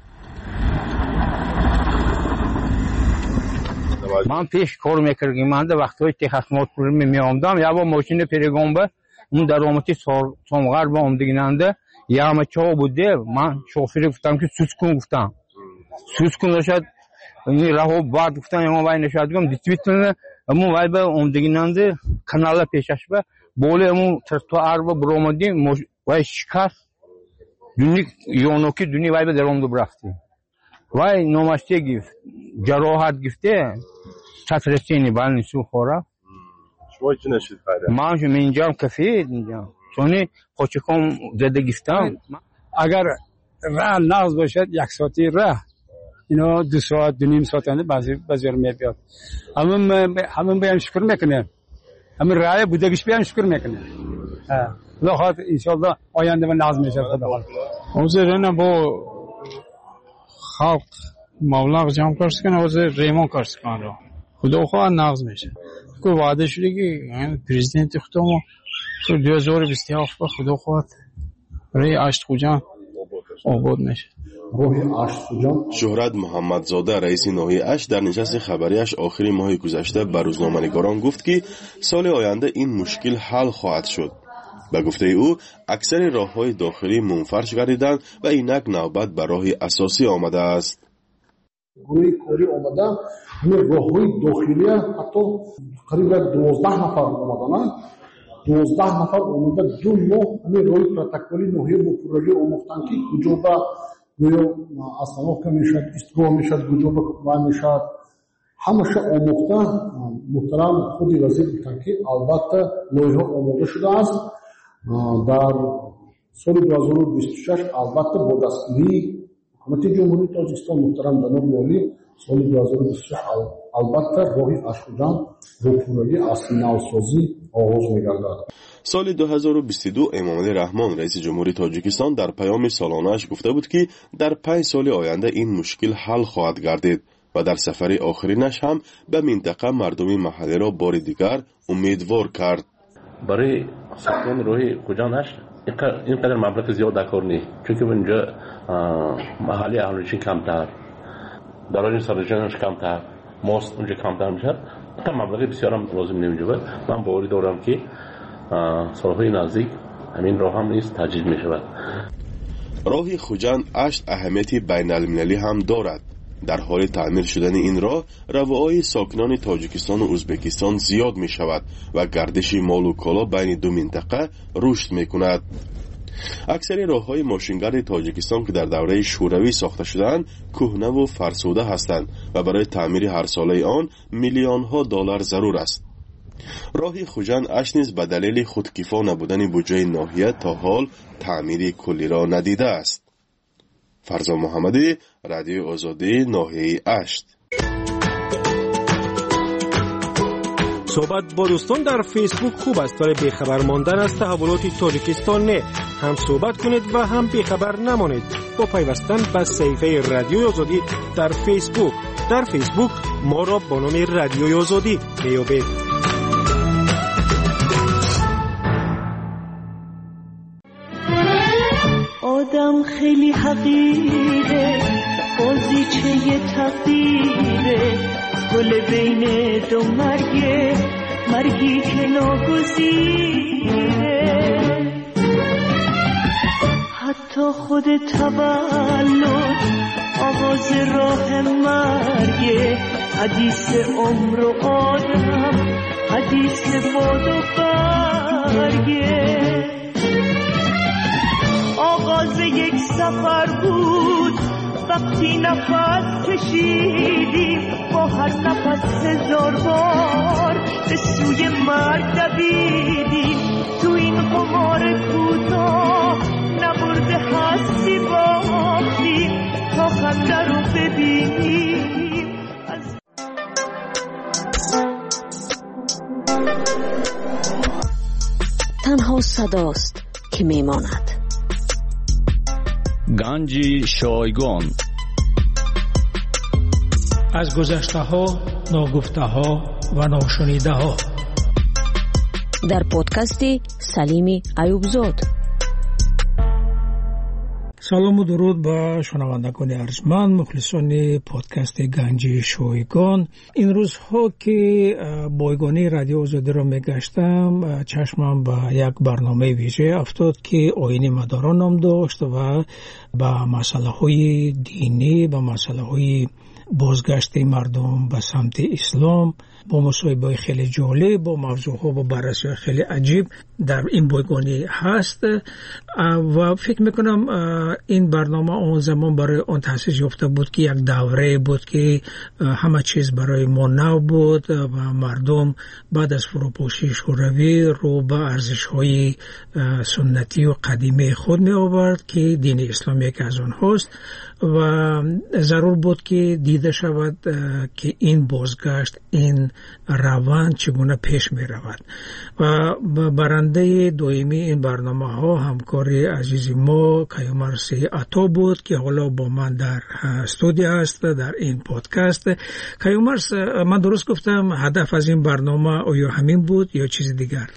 من پیش کار میکردم من در وقتهای تخصمات پول میآمدم یا با ماشین پرگامبه اون در آمتی سامغر با آمدگیننده یا همه چا بوده من شوفیر گفتم که سوز کن نشد این راه بعد گفتم اما وای نشد گم دیتویتونه اما وای به آمدگیننده کانال پیشش به بوله امو ترتوار با برآمدی وای شکست دونی یونوکی دونی وای به درآمد برفتی وای نوماشته گفت جراحت گفته چترسینی بالنی سو خورا شما چی نشید خیره؟ من شما اینجا کفید اینجا چونی خوچکم زده گفتم اگر راه نقض باشد 1 ساعتی راه اینا 2 ساعت 2.5 ساعت انده بعضی رو میبیاد همون بیان شکر میکنه همین راه بودگیش بیان شکر میکنه خدا خواهد انشاءالله آینده و نقض میشه خدا خواهد حضرانه با خلق مبلغ جمع کرس کنه حضر ریمون کرس کنه رو خدا خواهد نقض میشه که وعده شده که پریزیدنت خودمو تو 2027 خدا خواهد رای اشت خوجان آباد میشه. شهرت محمدزاده رئیس ناحیه اشت در نشست خبریش آخر ماه گذشته به روزنامه‌نگاران گفت که سال آینده این مشکل حل خواهد شد. به گفته او اکثر راه‌های داخلی منفرج گردیدند و اینک نوبت به راه اساسی آمده است. گروه کاری آمده همین راه‌های داخلی حتی قریب 12 نفر آمدند 12 نفر آمده 2 ماه همین راه پروتکلی ناحیه با پروژه آموختن که کجا به گویا اصلاح میشد استقرار میشد کجا به کمک میشد همشه آموخته محترم خود وزیر گفتن که البته لایحه آماده شده است در سال 2026 البته با دستگیری حکومت جمهوری تاجیکستان محترم جناب والی سال 2026 البته راه اشکجان با پروژه اصلی نوسازی آغاز می‌گردد. سال 2022 امامعلی رحمان رئیس جمهوری تاجیکستان در پیام سالانه‌اش گفته بود که در 5 سال آینده این مشکل حل خواهد گردید و در سفر آخرینش هم به منطقه مردم محلی را بار دیگر امیدوار کرد. برای ساختن راه خوجانش اینقدر مبلغ زیاد کار نیست چون که اونجا محلی اهالیشون کمتر دارای سرجانش کمتر ماست اونجا کمتر میشه تا مبلغ بسیار هم لازم نمیشه. من باوری دارم که سالهای نزدیک همین راه هم نیست تجدید می شود. راه خوجند اشت اهمیتی بین المللی هم دارد. در حال تعمیر شدن این راه روایای ساکنان تاجیکستان و ازبکستان زیاد می شود و گردش مال و کالا بین دو منطقه رشد می کند. اکثر راه‌های ماشینگرد تاجیکستان که در دوره شوروی ساخته شدند کهنه و فرسوده هستند و برای تعمیر هر ساله آن میلیون‌ها دلار ضرور است. راه خوجند اشت نیز به دلیل خودکفا نبودن بودجه ناحیه تا حال تعمیر کلی را ندیده است. فرزان محمدی، رادیو آزادی، ناحیه اشت. صحبت با دوستان در فیسبوک خوب است، ولی بیخبر ماندن از تحولات تاجیکستان نه. هم صحبت کنید و هم بیخبر نمانید با پیوستن به صفحه رادیوی آزادی در فیسبوک. در فیسبوک ما را با نام رادیوی آزادی میابید. آدم خیلی حقیره، بازیچه تقدیره، گل بین دو مرگی که ناگزیره. حتی خود تولد آغاز راه مرگه، حدیث عمر و آدم، حدیث باد و برگه. آغاز یک سفر بود وقتی نفس کشیدیم، با هر نفس 1000 بار به سوی مرگ دویدیم. تو این قمار کوتاه نبرده هستی باختیم تا خنده رو ببینیم. تنها صداست که میماند. گنج شایگان. از گذشته ها، ناگفته ها و ناشنیده ها. در پادکست سلیم ایوبزاد. سلام و درود به شنوندگان ارجمند، مخلصان پادکست گنج شایگان. این روزها که بایگانی رادیو آزادی را میگشتم، چشمم به یک برنامه ویژه افتاد که آیین مداران نام داشت و به مسئله های دینی، به مسئله های بازگشت مردم به سمت اسلام، با مصاحبه‌های خیلی جالب، با موضوعها با بررسی خیلی عجیب در این بایگانی هست و فکر میکنم این برنامه اون زمان برای اون تأسیس یافته بود که یک دوره بود که همه چیز برای ما نو بود و مردم بعد از فروپاشی شوروی رو به ارزش‌های سنتی و قدیمی خود می آورد که دین اسلام یک از آنهاست و ضرور بود که دیده شود که این بازگشت، این روند چگونه پیش می رود. و برنده دائمی این برنامه ها همکاری عزیز ما کیومرث عطا بود که حالا با من در استودیو است در این پادکست. کیومرث، من درست گفتم هدف از این برنامه آیا همین بود یا چیز دیگر؟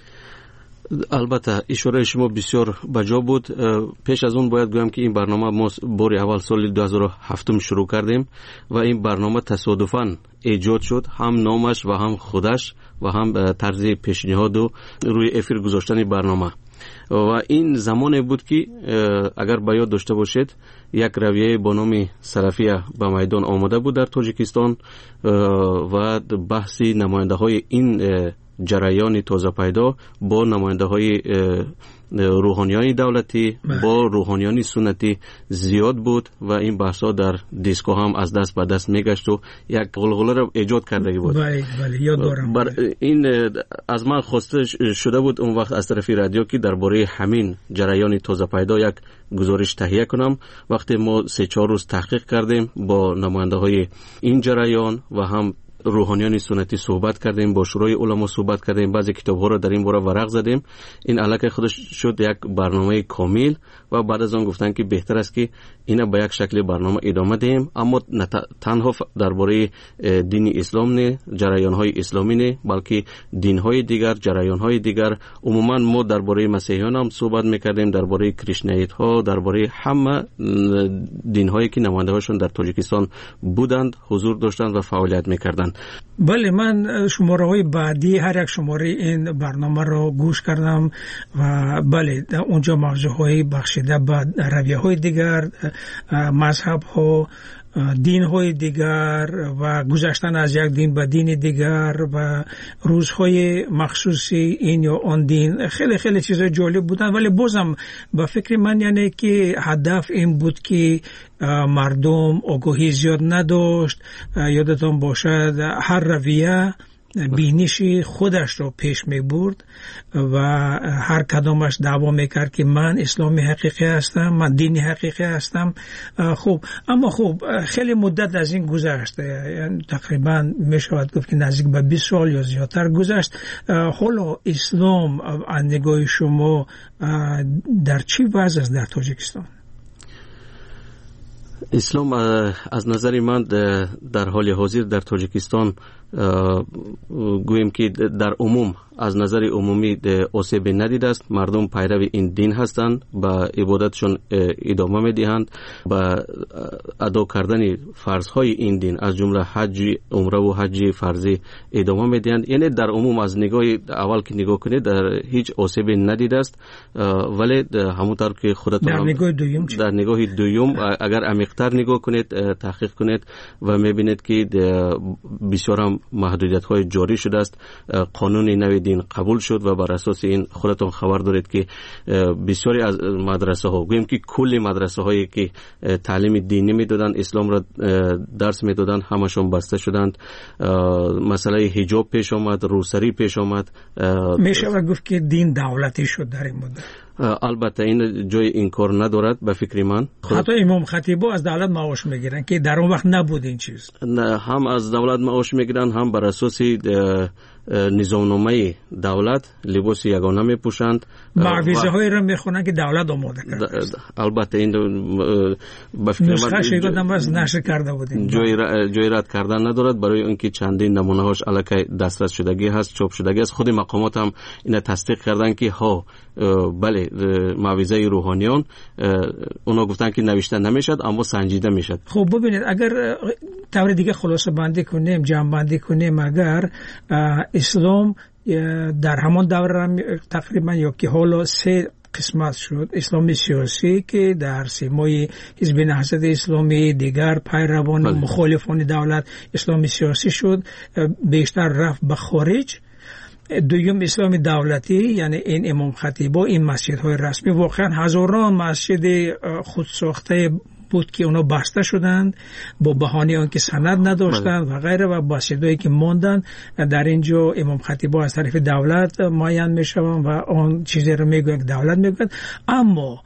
البته اشاره شما بسیار بجا بود. پیش از اون باید گویم که این برنامه ما بار اول سال 2007 شروع کردیم و این برنامه تصادفاً ایجاد شد، هم نامش و هم خودش و هم طرز پیشنهاد و روی افیر گذاشتن برنامه. و این زمانی بود که اگر به یاد داشته باشید یک رویه با نام سلفیه به میدان آمده بود در تاجیکستان و بحثی نماینده های این جریان تازه پیدا با نماینده های روحانیان دولتی با روحانیان سنتی زیاد بود و این بحثا در دیسکو هم از دست به دست میگشت و یک غلغله را ایجاد کرده بود. بله یاد دارم. این از من خواسته شده بود اون وقت از طرف رادیو که درباره همین جریان تازه پیدا یک گزارش تهیه کنم. وقتی ما 3-4 روز تحقیق کردیم با نماینده های این جریان و هم روحانیان سنتی صحبت کردیم، با شورای علما صحبت کردیم، بعضی کتاب‌ها رو در این باره ورق زدیم. این علاقه خودش شد یک برنامه کامل و بعد از آن گفتن که بهتر است که اینا به یک شکل برنامه ادامه دهیم، اما تنها درباره دین اسلام نه، جریان‌های اسلامی نه، بلکه دین‌های دیگر، جریان‌های دیگر. عموما ما درباره مسیحیان هم صحبت می‌کردیم، درباره کریشنایت‌ها، درباره همه دین‌هایی که نماینده‌هاشون در تاجیکستان بودند، حضور داشتند و فعالیت می‌کردند. بله، من شماره های بعدی هر یک شماره این برنامه رو گوش کردم و بله اونجا موضوع های بخشیده به رویه های دیگر، مذهب ها، دین های دیگر و گذشتن از یک دین به دین دیگر و روزهای مخصوص این یا آن دین، خیلی خیلی چیزای جالب بودن. ولی بازم به فکر من یعنی که هدف این بود که مردم آگاهی زیاد نداشت. یادتون باشد هر رویه بینش خودش رو پیش می برد و هر کدامش دعوا میکرد که من اسلامی حقیقی هستم، من دینی حقیقی هستم. خب اما خب خیلی مدت از این گذشت، یعنی تقریبا میشود گفت که نزدیک به 20 سال یا زیادتر گذشت. حالا اسلام از نگاه شما در چی وضع است در تاجیکستان؟ اسلام از نظر من در حال حاضر در تاجیکستان گویم که در عموم از نظر عمومی آسیب ندیده است. مردم پیرو این دین هستند، با عبادتشون ادامه میدهند، با ادا کردن فرضهای این دین از جمله حج، عمره و حج فرضی ادامه میدهند. یعنی در عموم از نگاه اول که نگاه کنید در هیچ آسیب ندیده است. ولی همونطور که خودتون در نگاه دوم اگر عمیق‌تر نگاه کنید، تحقیق کنید و میبینید که بسیار محدودیت‌های جاری شده است. قانون نوی دین قبول شد و بر اساس این خودتون خبر دارید که بسیاری از مدرسه ها، گویم که کل مدرسه هایی که تعلیم دینی میدادن، اسلام را درس میدادن، همشون بسته شدند. مسئله حجاب پیش آمد، روسری پیش آمد. میشه گفت که دین دولتی شد در این مدت. البته این جای این کار ندارد به فکر من. حتی امام خطیبا از دولت معاش میگیرن که در اون وقت نبود این چیز. نه، هم از دولت معاش میگیرن، هم بر اساس نظامنامه دولت لباس یگانه میپوشند. معویزه های را میخونن که دولت آماده کرده. البته این به فکر نسخه شیگادم بس نشر کرده بودیم. جای رد کردن ندارد، برای اینکه چندین نمونه هاش الکی دسترس شدگی هست، چاپ شدگی است. خود مقامات هم این تصدیق کردن که ها بله معویزه روحانیان اونا گفتن که نوشته نمیشد اما سنجیده میشد. خب ببینید اگر طور دیگه خلاصه بندی کنیم، جمع بندی کنیم، اگر اسلام در همان دوره تقریبا یا که حالا 3 قسمت شد. اسلام سیاسی که در سیمای حزب نهضت اسلامی، دیگر پیروان و مخالفان دولت اسلام سیاسی شد، بیشتر رفت به خارج. دوم اسلام دولتی، یعنی این امام خطیبا، این مسجدهای رسمی، واقعا هزاران مسجد خودساخته بود که اونا بسته شدند با بهانه آنکه سند نداشتند و غیره، و مسجدهایی که ماندن در اینجا امام خطیبا از طرف دولت معین میشوند و آن چیزی رو میگویند که دولت میگوید. اما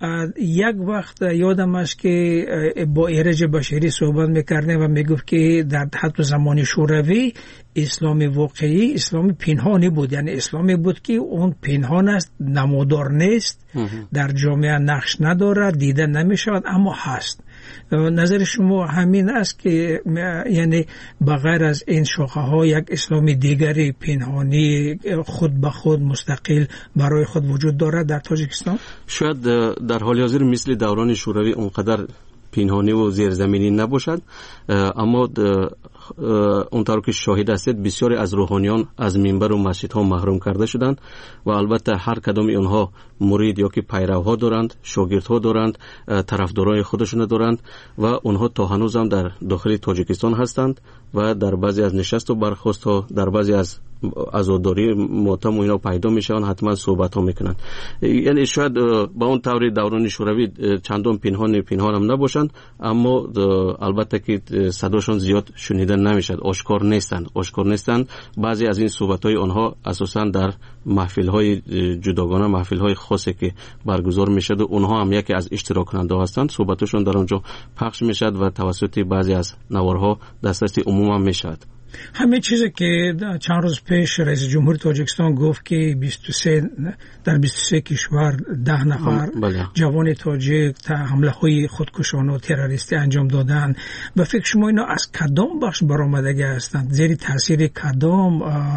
یک وقت یادم است که با ایرج بشیری صحبت میکردیم و میگفت که در حتی زمان شوروی اسلام واقعی اسلام پنهانی بود، یعنی اسلامی بود که اون پنهان است، نمودار نیست، در جامعه نقش ندارد، دیده نمیشود، اما هست. نظر شما همین است که یعنی بغیر از این شاخه ها یک اسلام دیگری پنهانی خود به خود مستقل برای خود وجود دارد در تاجیکستان؟ شاید در حال حاضر مثل دوران شوروی اونقدر پنهانی و زیرزمینی نباشد، اما اونطور که شاهد هستید بسیاری از روحانیان از منبر و مسجدها محروم کرده شدند و البته هر کدام اونها مرید یا که پیروها دارند، شاگردها دارند، طرفدارای خودشون دارند و اونها تا هنوز هم در داخل تاجیکستان هستند و در بعضی از نشست و برخاست ها، در بعضی از عزاداری ماتم و اینا پیدا میشن، حتما صحبت ها میکنن. یعنی شاید با اون طور دوران شوروی چندان پنهان هم نباشند، اما البته که صداشون زیاد شنیده نمیشد، آشکار نیستند. بعضی از این صحبت های آنها اساسا در محفل های جداگانه، محفل های خاصی که برگزار میشد و اونها هم یکی از اشتراک کننده هستند، صحبتشون در اونجا پخش میشد و توسط بعضی از نوارها دسترسی عموم هم میشد. همه چیزی که چند روز پیش رئیس جمهور تاجیکستان گفت که در 23 کشور 10 نفر جوان تاجیک حمله های خودکشانه و تروریستی انجام دادن، به فکر شما اینا از کدام بخش برآمدگی هستند؟ زیر تاثیر کدام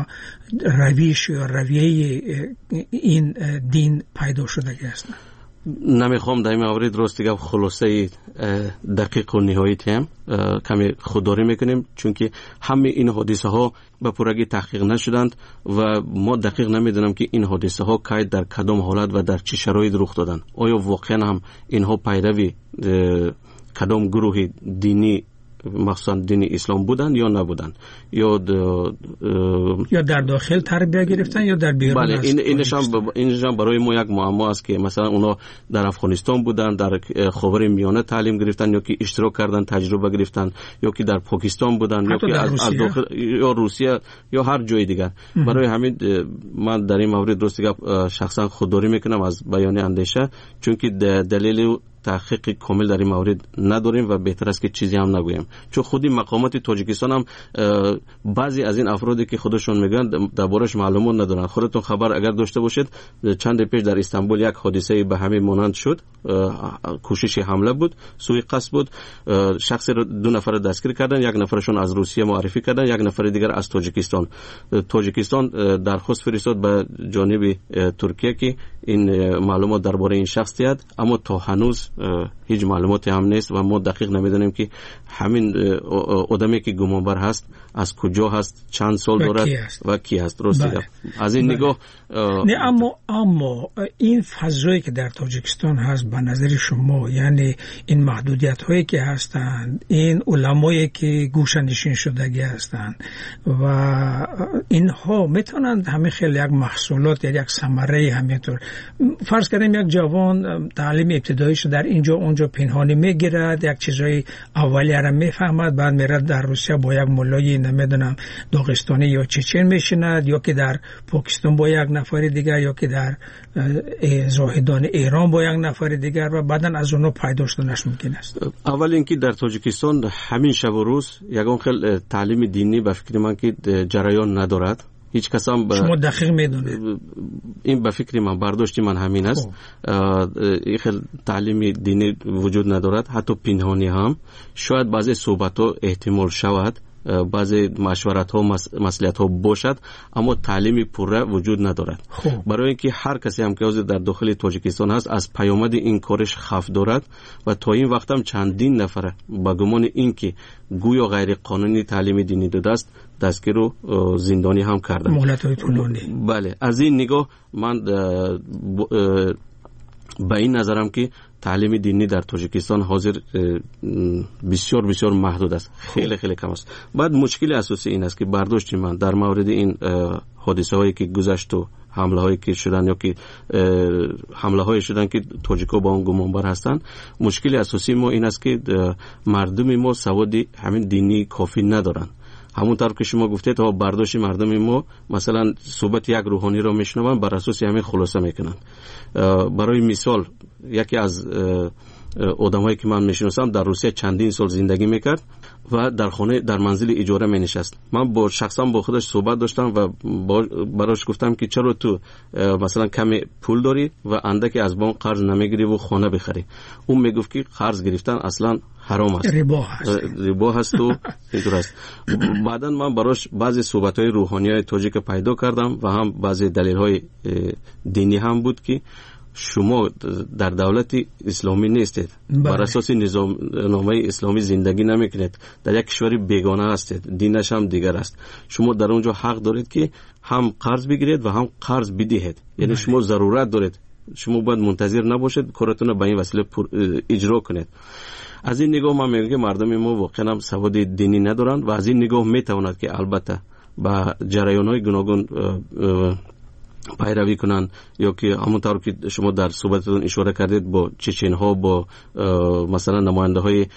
رویش یا رویه این دین پیدا شدگی هستند؟ نمیخوام در این مورد راست دیگه خلاصه دقیق و نهایتی هم کمی خودداری میکنیم، چون که همه این حادثه ها به پورگی تحقیق نشدند و ما دقیق نمیدونم که این حادثه ها کی در کدام حالت و در چه شرایط رخ دادن. آیا واقعا هم اینها پیروی کدام گروه دینی مخصوصا دین اسلام بودن یا نبودن، یا در داخل تربیت گرفتن یا در بیرون. بله، اینشان برای ما یک معما است که مثلا اونا در افغانستان بودن، در خاور میانه تعلیم گرفتن، یا که اشتراک کردن تجربه گرفتن، یا که در پاکستان بودن، یا که از داخل یا روسیه یا هر جای دیگر. برای همین من در این مورد درست شخصا خودداری میکنم از بیان اندیشه، چون که دلیل تحقیق کامل در این مورد نداریم و بهتر است که چیزی هم نگویم، چون خودی مقامات تاجیکستان هم بعضی از این افرادی که خودشون میگن دربارش معلومات ندارن. خودتون خبر اگر داشته باشید چند پیش در استانبول یک حادثه به همین مانند شد، کوشش حمله بود، سوء قصد بود، شخص رو 2 نفر دستگیر کردن، یک نفرشون از روسیه معرفی کردن، یک نفر دیگر از تاجیکستان درخواست فرستاد به جانب ترکیه که این معلومات درباره این شخص دهد، اما تا هنوز هیچ معلوماتی هم نیست و ما دقیق نمیدونیم که همین آدمی که گمانبر هست از کجا هست، چند سال دارد و کی هست. درسته؟ از این نگاه نه، اما این فضایی که در تاجیکستان هست به نظر شما، یعنی این محدودیت هایی که هستند، این علمایی که گوشه‌نشین شدگی هستند و اینها میتونند همه خیلی یک محصولات یا یک ثمره همینطور، فرض کنیم یک جوان تعلیم ابتداییش در اینجا اونجا پنهانی میگیرد، یک چیزای اولیه را میفهمد، بعد میره در روسیه با یک مولای نمیدونم داغستانی یا چچن میشیند، یا که در پاکستان با یک نفر دیگر، یا که در زاهدان ایران با یک نفر دیگر، و بعداً از اونها پیدا شدنش ممکن است. اول اینکه در تاجیکستان همین شب و روز یگان خیلی تعلیم دینی به فکر من که جریان ندارد. هیچ کس هم شما دقیق میدونید این به فکر من برداشتی من همین است. این خیلی تعلیم دینی وجود ندارد، حتی پنهانی هم. شاید بعضی صحبت ها احتمال شود، بعضی مشورت ها مصلحت ها باشد، اما تعلیم پوره وجود ندارد. برای اینکه هر کسی هم که در داخل تاجیکستان هست از پیامد این کارش خوف دارد و تا این وقت هم چندین نفر با گمان اینکه گویا غیر قانونی تعلیم دینی داده است دستگیر و زندانی هم کردند. مهلت‌های طولانی. بله، از این نگاه من به این نظرم که تعلیم دینی در تاجیکستان حاضر بسیار بسیار محدود است، خیلی خیلی کم است. بعد مشکل اساسی این است که برداشتی من در مورد این حادثه هایی که گذشت و حمله هایی که شدن، یا که حمله هایی شدن که تاجیکا با اون گمانبر هستند، مشکل اساسی ما این است که مردم ما سواد همین دینی کافی ندارن. همونطور که شما گفتید ها، برداشت مردم ما مثلا صحبت یک روحانی را میشنون بر اساس همین خلاصه میکنن. برای مثال یکی از آدمایی که من میشناسم در روسیه چندین سال زندگی میکرد و در خانه در منزل اجاره می نشست. من با شخصا با خودش صحبت داشتم و براش گفتم که چرا تو مثلا کمی پول داری و اندکی از بانک قرض نمیگیری و خانه بخری؟ اون میگفت که قرض گرفتن اصلا حرام است، ربا هست و اینطور است. بعدا من براش بعضی صحبت‌های روحانی‌های تاجیک پیدا کردم و هم بعضی دلیل‌های دینی هم بود که شما در دولت اسلامی نیستید، بر اساس نظامنامه اسلامی زندگی نمیکنید، در یک کشور بیگانه هستید، دینش هم دیگر است. شما در اونجا حق دارید که هم قرض بگیرید و هم قرض بدهید. یعنی شما ضرورت دارید، شما باید منتظر نباشید کارتون به این وسیله اجرا کنید. از این نگاه من میگم که مردم ما واقعا هم سواد دینی ندارند و از این نگاه میتواند که البته با جریان‌های گوناگون پیروی کنند، یا که همونطور که شما در صحبتتون اشاره کردید با چچن‌ها، با مثلا نماینده‌های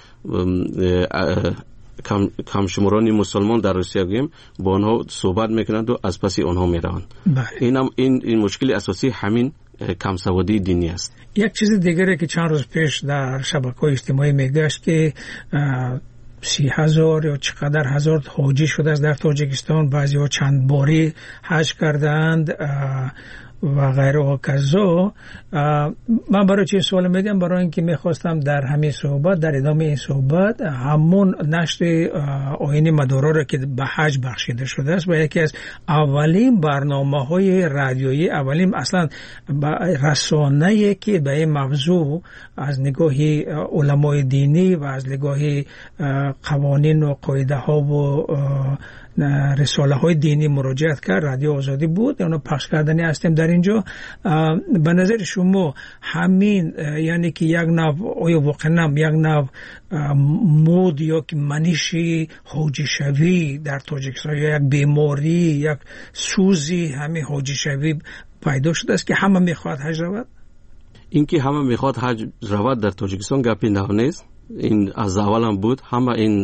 کمشمرانی مسلمان در روسیه گیم با آنها صحبت میکنند و از پس آنها میروند. این مشکل اساسی همین کم سوادی دینی است. یک چیز دیگری که چند روز پیش در شبکه‌های اجتماعی میگشت که 30,000 یا چقدر هزار حاجی شده است در تاجیکستان، بعضی‌ها چند باری حج کردند و غیره و کذا. من برای چه سوال میدم؟ برای اینکه میخواستم در همین صحبت، در ادامه این صحبت، همون نشر آیین مدارا را که به حج بخشیده شده است و یکی از اولین برنامه‌های رادیویی، اولین اصلا رسانه‌ای که به این موضوع از نگاه علمای دینی و از نگاه قوانین و قاعده ها و رساله های دینی مراجعت کرد، رادیو آزادی بود. اونو پخش کردنی هستیم در اینجا به نظر شما همین یعنی که یک نوع آیا واقعا یک نوع مود یا که منشی حاجی شوی در تاجیکستان یا یک بیماری یک سوزی همین حاجی شوی پیدا شده است که همه میخواد حج رود؟ اینکه همه میخواد حج رود در تاجیکستان گپی نه نیست. این از اول هم بود. همه این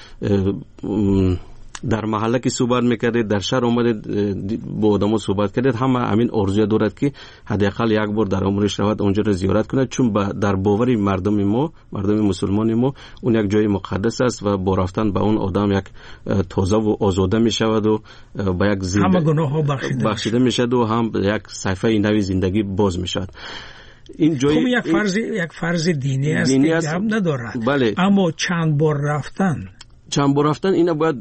در محله که صحبت میکردید در شهر اومدید با آدمو صحبت کردید همه همین آرزوی دارد که حداقل یک بار در عمرش رود اونجا رو زیارت کنه، چون در باوری مردم ما، مردم مسلمان ما، اون یک جای مقدس است و با رفتن به اون آدم یک تازه و آزاده میشود و با یک همه گناه ها بخشیده میشد و هم یک صفحه نوی زندگی باز میشد. این جای یک فرض دینی است که گپ ندارد. بله. اما چند بار رفتن اینا باید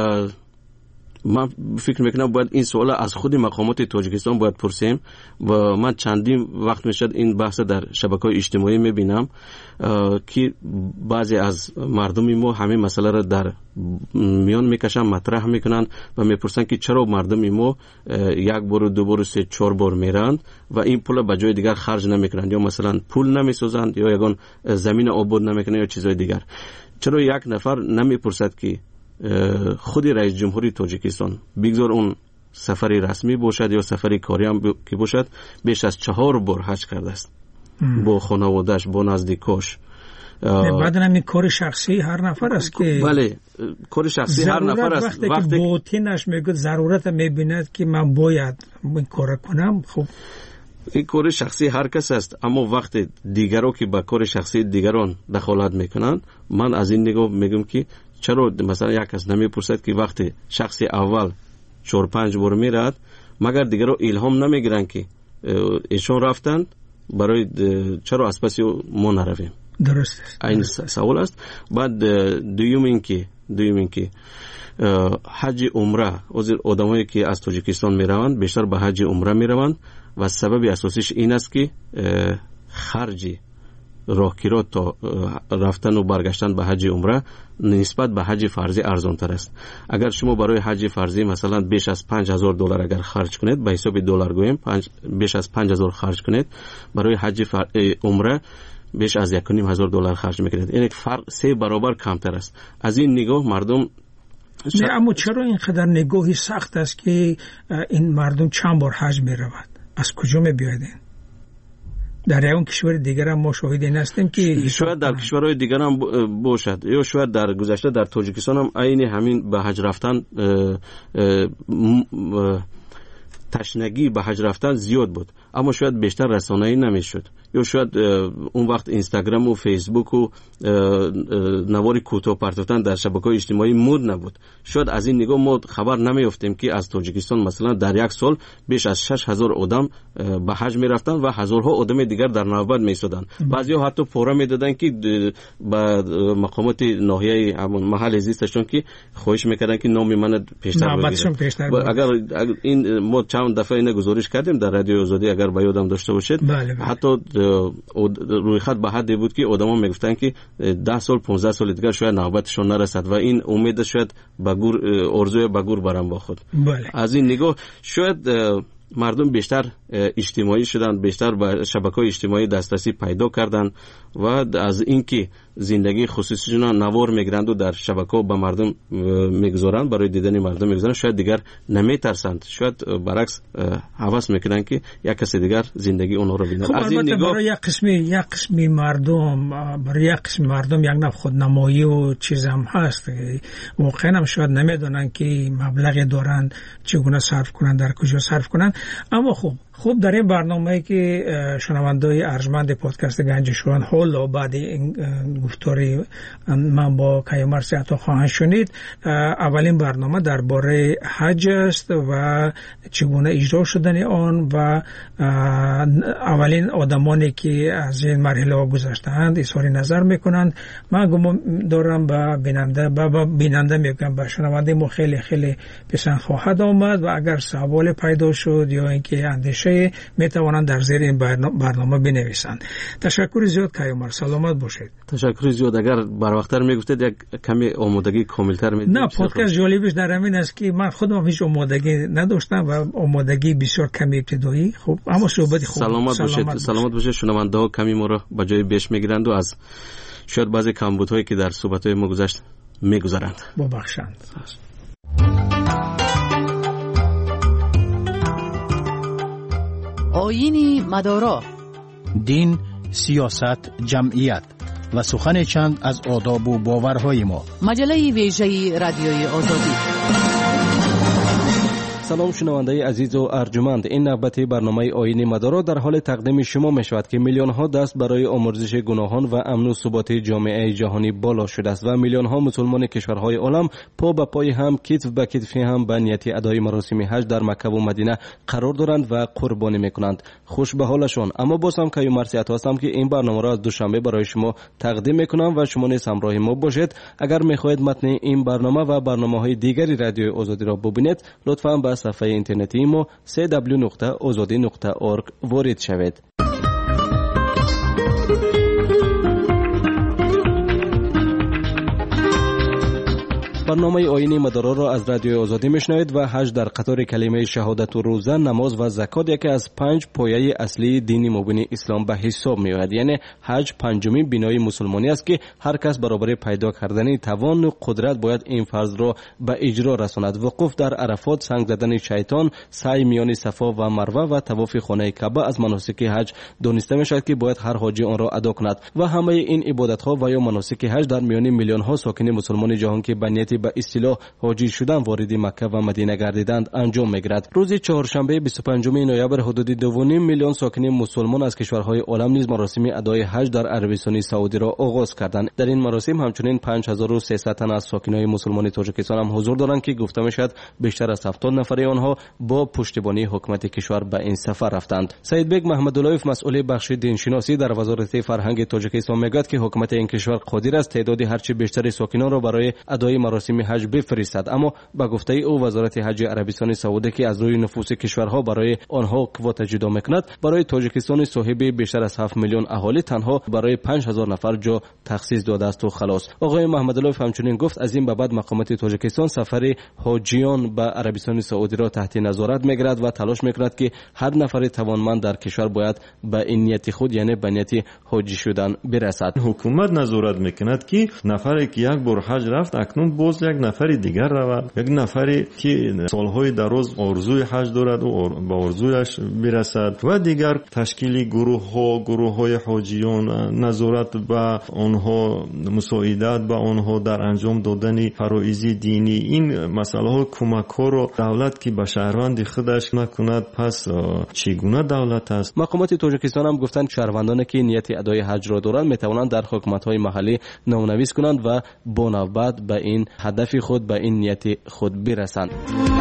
من فکر میکنم باید این سوال از خود مقامات تاجیکستان باید پرسیم و من چندین وقت میشد این بحث در شبکه‌های اجتماعی میبینم که بعضی از مردم ما همین مسئله را در میان میکشن، مطرح میکنن و میپرسن که چرا مردم ما یک بار، دو بار، سه، چهار بار میرند و این پول به جای دیگر خرج نمیکنند، یا مثلا پول نمیسازند یا یگان زمین آباد نمیکنند یا چیزای دیگر. چرا یک نفر نمیپرسد که خود رئیس جمهوری تاجیکستان بگذار اون سفری رسمی باشد یا سفری کاری هم که باشد بیش از 4 بار حج کرده است با خانواده‌اش، با نزدیکاش. بعد همین کار شخصی هر نفر است که بله کار شخصی هر نفر است. وقتی که باطنش میگه ضرورت میبیند که من باید این کار کنم، خب این کار شخصی هر کس است، اما وقتی دیگران که با کار شخصی دیگران دخالت میکنن، من از این نگاه میگم که چرا مثلا یک کس نمیپرسد که وقتی شخصی اول 4-5 بار میرد مگر دیگران الهام نمیگیرن که ایشون رفتن برای چرا از پس ما نرویم؟ درست است. این سوال است. بعد دوم اینکه حج عمره آدمایی که از تاجیکستان میروند بیشتر به حج عمره میروند و سبب اساسیش این است که خرجی راهگیرا تا رفتن و برگشتن به حج عمره نسبت به حج فرضی ارزان تر است. اگر شما برای حج فرضی مثلا بیش از $5,000 اگر خرج کنید، به حساب دلار گویم بیش از 5,000 خرج کنید، برای حج عمره بیش از $1,500 خرج میکنید. این فرق 3 برابر کمتر است. از این نگاه مردم نه، اما چرا اینقدر نگاهی سخت است که این مردم چند بار حج میرود؟ از کجا میبیاید؟ در اون کشور دیگر هم ما شاهد این هستیم که شاید در کشورهای دیگر هم باشد یا شاید در گذشته در تاجیکستان هم عین همین به حج رفتن تشنگی به حج رفتن زیاد بود، اما شاید بیشتر رسانه‌ای نمیشد، یا شاید اون وقت اینستاگرام و فیسبوک و نوار کوتاه پرتوتن در شبکه‌های اجتماعی مود نبود. شاید از این نگاه ما خبر نمیافتیم که از تاجیکستان مثلا در یک سال بیش از 6,000 آدم به حج میرفتن و هزارها آدم دیگر در نوبت میایستادن. بعضیا حتی پورا میدادن که با مقامات ناحیه همون محل زیستشون که خواهش میکردن که نام من پیشتر بگیرن. اگر این ما چند دفعه اینو گزارش کردیم در رادیو آزادی، اگر به یادم داشته باشید، حتی روی خط به حدی بود که آدما میگفتن که 10 سال 15 سال دیگر شاید نوبتشون نرسد و این امید شاید ارزوی بگور برام با خود. از این نگاه شاید مردم بیشتر اجتماعی شدن، بیشتر به شبکه‌های اجتماعی دسترسی پیدا کردن و از اینکه زندگی خصوصیشون نوار میگیرند و در شبکه‌ها به مردم میگذارند، برای دیدن مردم میگذارند، شاید دیگر نمیترسند، شاید برعکس هوس میکنن که یک کس دیگر زندگی اونها رو ببینه. از این نگاه برای یک قسمی مردم یک نوع خودنمایی و چیز هم هست، واقعا هم شاید نمیدونن که مبلغی دارن چگونه صرف کنن، در کجا صرف کنن. اما خب در این برنامه‌ای که شنونده‌های ارجمند پادکست گنج شوان حالا بعد این گفتاری من با کیامر سیاتا خواهند شنید، اولین برنامه درباره حج است و چگونه اجرا شدن آن و اولین آدمانی که از این مرحله گذشته‌اند اظهار نظر میکنند. من گمان دارم به بیننده میگم به شنونده ما خیلی خیلی پسند خواهد آمد و اگر سوال پیدا شد یا اینکه اندیشه نقشه میتوانند در زیر این برنامه بنویسند. تشکر زیاد کیومر، سلامت باشید. تشکر زیاد. اگر بر وقتتر میگفتید یک کمی آمادگی کاملتر میدید. نه، پادکست جالبش در همین است که من خودم هیچ آمادگی نداشتم و آمادگی بسیار کمی ابتدایی. خب اما صحبت خوب. سلامت باشید. شنونده‌ها کمی ما را به جای بیش میگیرند و از شاید بعضی کمبودهایی که در صحبت‌های ما گذشت میگذارند. ببخشند. آیین مدارا، دین، سیاست، جمعیت و سخن چند از آداب و باورهای ما. مجله ویژه رادیوی آزادی. سلام شنونده عزیز و ارجمند، این نوبت برنامه آیین مدارا در حال تقدیم شما می شود که میلیون ها دست برای آمرزش گناهان و امن و ثبات جامعه جهانی بالا شده است و میلیون ها مسلمان کشورهای عالم پا به پای هم، کتف به کتف هم به نیت ادای مراسم حج در مکه و مدینه قرار دارند و قربانی میکنند. خوش به حالشان. اما باز هم که مرسیت هستم که این برنامه را از دوشنبه برای شما تقدیم میکنم و شما نیز همراه ما باشید. اگر میخواهید متن این برنامه و برنامه‌های دیگری رادیو آزادی را ببینید، لطفاً به صفحه اینترنتی ما www.azadi.org وارد شوید. برنامه آیین مدارا را از رادیو آزادی میشنوید و حج در قطار کلمه شهادت و روزه، نماز و زکات یکی از 5 پایه اصلی دین مبین اسلام به حساب میآید. یعنی حج پنجمین بنای مسلمانی است که هر کس برابر پیدا کردن توان و قدرت باید این فرض را به اجرا رساند. وقوف در عرفات، سنگ زدن شیطان، سعی میان صفا و مروه و طواف خانه کعبه از مناسک حج دانسته میشود که باید هر حاجی آن را ادا کند و همه این عبادت ها و یا مناسک حج در میان میلیون ها ساکن مسلمان جهان که به نیت به اصطلاح حاجی شدن وارد مکه و مدینه گردیدند انجام میگیرد. روز چهارشنبه 25 نوامبر حدود 2.5 میلیون ساکن مسلمان از کشورهای عالم نیز مراسم ادای حج در عربستان سعودی را آغاز کردند. در این مراسم همچنین 5300 تن از ساکنان مسلمان تاجیکستان هم حضور دارند که گفته میشد بیشتر از 70 نفر آنها با پشتیبانی حکومت کشور به این سفر رفتند. سید بیگ محمداللهیف مسئول بخش دینشناسی در وزارت فرهنگ تاجیکستان میگوید که حکومت این کشور قادر است تعداد هرچه بیشتر ساکنان را برای ادای مراسم حج بفرستد، اما با گفته او وزارت حج عربستان سعودی که از روی نفوس کشورها برای آنها کوتا جدا میکند، برای تاجیکستان صاحب بیشتر از 7 میلیون اهالی تنها برای 5000 نفر جا تخصیص داده است و خلاص. آقای محمداللهیف همچنین گفت از این به بعد مقامات تاجیکستان سفر حاجیان به عربستان سعودی را تحت نظارت میگیرد و تلاش میکند که هر نفر توانمند در کشور باید به این نیت خود یعنی به نیت حاجی شدن برسد. حکومت نظارت میکند که نفری که یک بار حج رفت اکنون باز یک نفر دیگر رود، یک نفری که سالهای دراز آرزوی حج دارد و به آرزویش برسد و دیگر تشکیل گروه‌های حاجیان، نظارت به آنها، مساعدت به آنها در انجام دادن فرایض دینی، این مسئله ها کمک ها را دولت که به شهروند خودش نکند پس چگونه دولت است؟ مقامات تاجیکستان هم گفتند شهروندانی که نیت ادای حج را دارند میتوانند در حکومت های محلی نامنویس کنند و با نوبت به این هدف خود به این نیت خود برسند.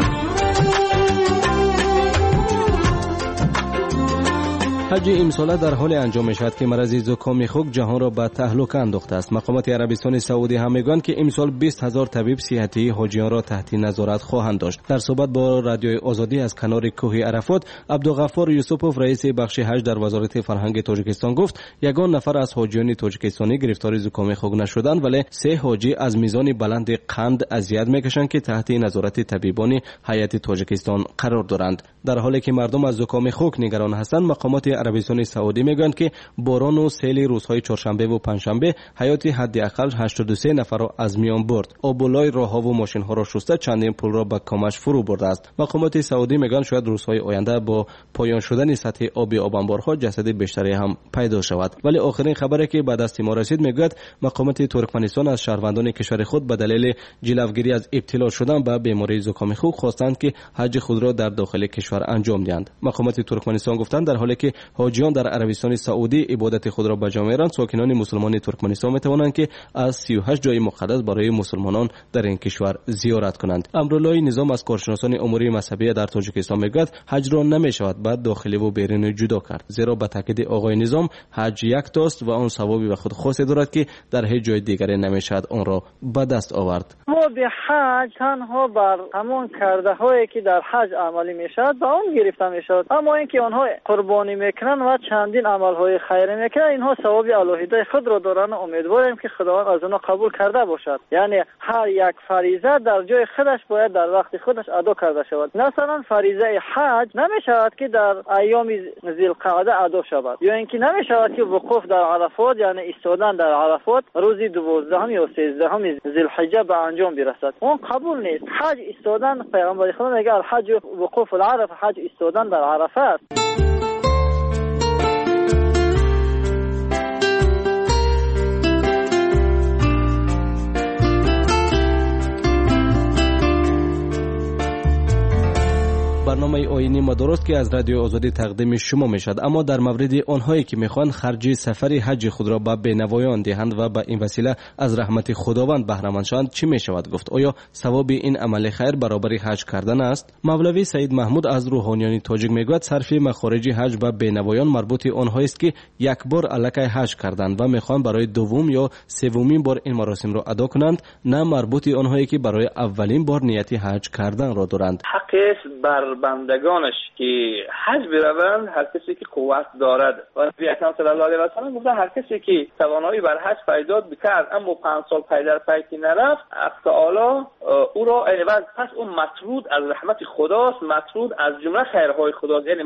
حج امساله در حال انجام می شود که مرض زکام خوک جهان را به تهلکه انداخته است. مقامات عربستان سعودی هم میگویند که امسال 20000 طبیب صحتی حاجیان را تحت نظارت خواهند داشت. در صحبت با رادیو آزادی از کنار کوه عرفات، عبدالغفار یوسفوف رئیس بخش حج در وزارت فرهنگ تاجیکستان گفت یگان نفر از حاجیان تاجیکستانی گرفتار زکام خوک نشدند، ولی 3 حاجی از میزان بلند قند اذیت میکشند که تحت نظارت طبیبان هیئت تاجیکستان قرار دارند. در حالی که مردم از زکام خوک نگران هستند، مقامات عربستان سعودی میگویند که باران و سیل روزهای چهارشنبه و پنجشنبه حیات حداقل 83 نفر را از میان برد. آبولای راهها و ماشین ها را شسته چندین پل را به کامش فرو برده است. مقامات سعودی میگویند شاید روزهای آینده با پایان شدن سطح آب انبارها جسد بیشتری هم پیدا شود. ولی آخرین خبری که به دست ما رسید میگوید مقامات ترکمنستان از شهروندان کشور خود به دلیل جلوگیری از ابتلا شدن به بیماری زکام خوک خواستند که حج خود را در داخل کشور انجام دهند. مقامات ترکمنستان گفتند در حالی که حاجیان در عربستان سعودی عبادت خود را به جا می‌آورند، ساکنان مسلمان ترکمنستان می‌توانند که از 38 جای مقدس برای مسلمانان در این کشور زیارت کنند. امرالله نظام از کارشناسان امور مذهبی در تاجیکستان میگوید حج را نمی‌شود بعد داخلی و بیرونی جدا کرد، زیرا به تاکید آقای نظام حج یک تاست و آن ثوابی به خود خاصی دارد که در هیچ جای دیگری نمی‌شود آن را به دست آورد. ثواب حج تنها بر همان کرده هایی که در حج عملی میشود به آن گرفته میشود، اما اینکه آنها قربانی میکنن و چندین عمل های خیری میکنن اینها ثواب الهی خود را دارن. امیدواریم که خداوند از آنها قبول کرده باشد. یعنی هر یک فریضه در جای خودش باید در وقت خودش ادا کرده شود. مثلا فریضه حج نمیشود که در ایام ذوالقعده ادا شود، یا اینکه نمیشود که وقوف در عرفات یعنی ایستادن در عرفات روز 12 یا 13 ذوالحجه به انجام برسد. اون قبول نیست. حج ایستادن، پیغمبر خدا میگه الحج وقوف العرفه، حج ایستادن در عرفه است. برنامه آیینی مدارست که از رادیو آزادی تقدیم شما میشد، اما در مورد آنهایی که میخوان خرج سفر حج خود را به بینوایان دهند و به این وسیله از رحمت خداوند بهره مند شوند چی میشود گفت؟ آیا ثواب این عمل خیر برابر حج کردن است؟ مولوی سید محمود از روحانیان تاجیک میگوید صرف مخارج حج به بینوایان مربوط آنهایی است که یک بار الکی حج کردند و میخوان برای دوم یا سومین بار این مراسم را ادا کنند، نه مربوط آنهایی که برای اولین بار نیت حج کردن را دارند. حقش بر بندگانش که حج بروند، هر کسی که قوت دارد. و نبی اکرم صلی الله علیه و سلم گفتن هر کسی که توانایی بر حج پیدا بکرد اما 5 سال پی در پی نرفت، تعالی او را پس اون مطرود از رحمت خداست، مطرود از جمله خیرهای خداست، یعنی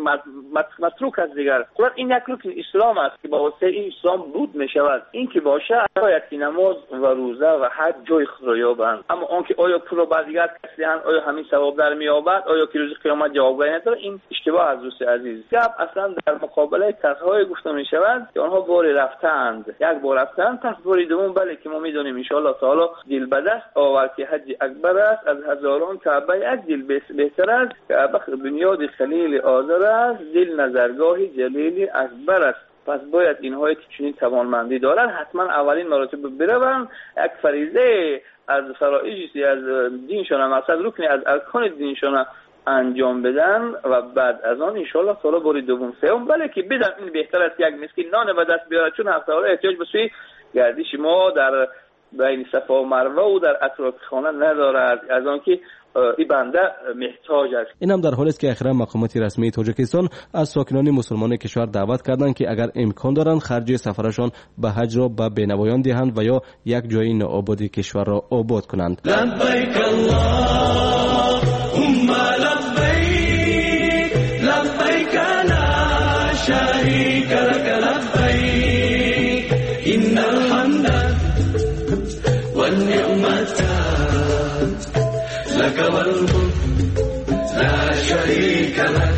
متروک از دیگر. قرآن این یک رکن اسلام است که با واسطه این اسلام بود می شود. این که باشه باید که نماز و روزه و حج جای خود را یابند. اما اون که آیا پول با دیگر کسی هست، آیا همین ثواب در مییابد، آیا که روز قیامت جوابگویی نداره، این اشتباه از دوست عزیز. گپ اصلا در مقابله کسایی گفته می شود که آنها بار رفتند، یک بار رفتند، پس بار دوم بله که ما میدونیم ان شاء الله تعالی دل به دست آورد که حج اکبر است، از هزاران کعبه یک دل بهتر است، کعبه بنیاد خلیل آذر است، دل نظرگاه جلیل اکبر است. پس باید اینهایی که چنین توانمندی دارند حتما اولین مراتب بروند، یک فریضه از فرائض از دینشون، مثلا رکنی از ارکان دینشون انجام بدن و بعد از آن ان شاء الله تعالی بار دوم سوم بله که بدن. این بهتر است یک مسکین نان به دست بیاره، چون هفته ها احتیاج به سوی گردش ما در بین صفا و مروه و در اطراف خانه ندارد، از آن که این بنده محتاج است. این هم در حالی است که اخیرا مقامات رسمی تاجیکستان از ساکنان مسلمان کشور دعوت کردند که اگر امکان دارند خرج سفرشان به حج را به بینوایان دهند و یا یک جای نوآباد کشور را آباد کنند. لبیک اللهم لبیک لبیک لا شریک لک لبیک ان الحمد والنعمت لك والملك لا شريك لك.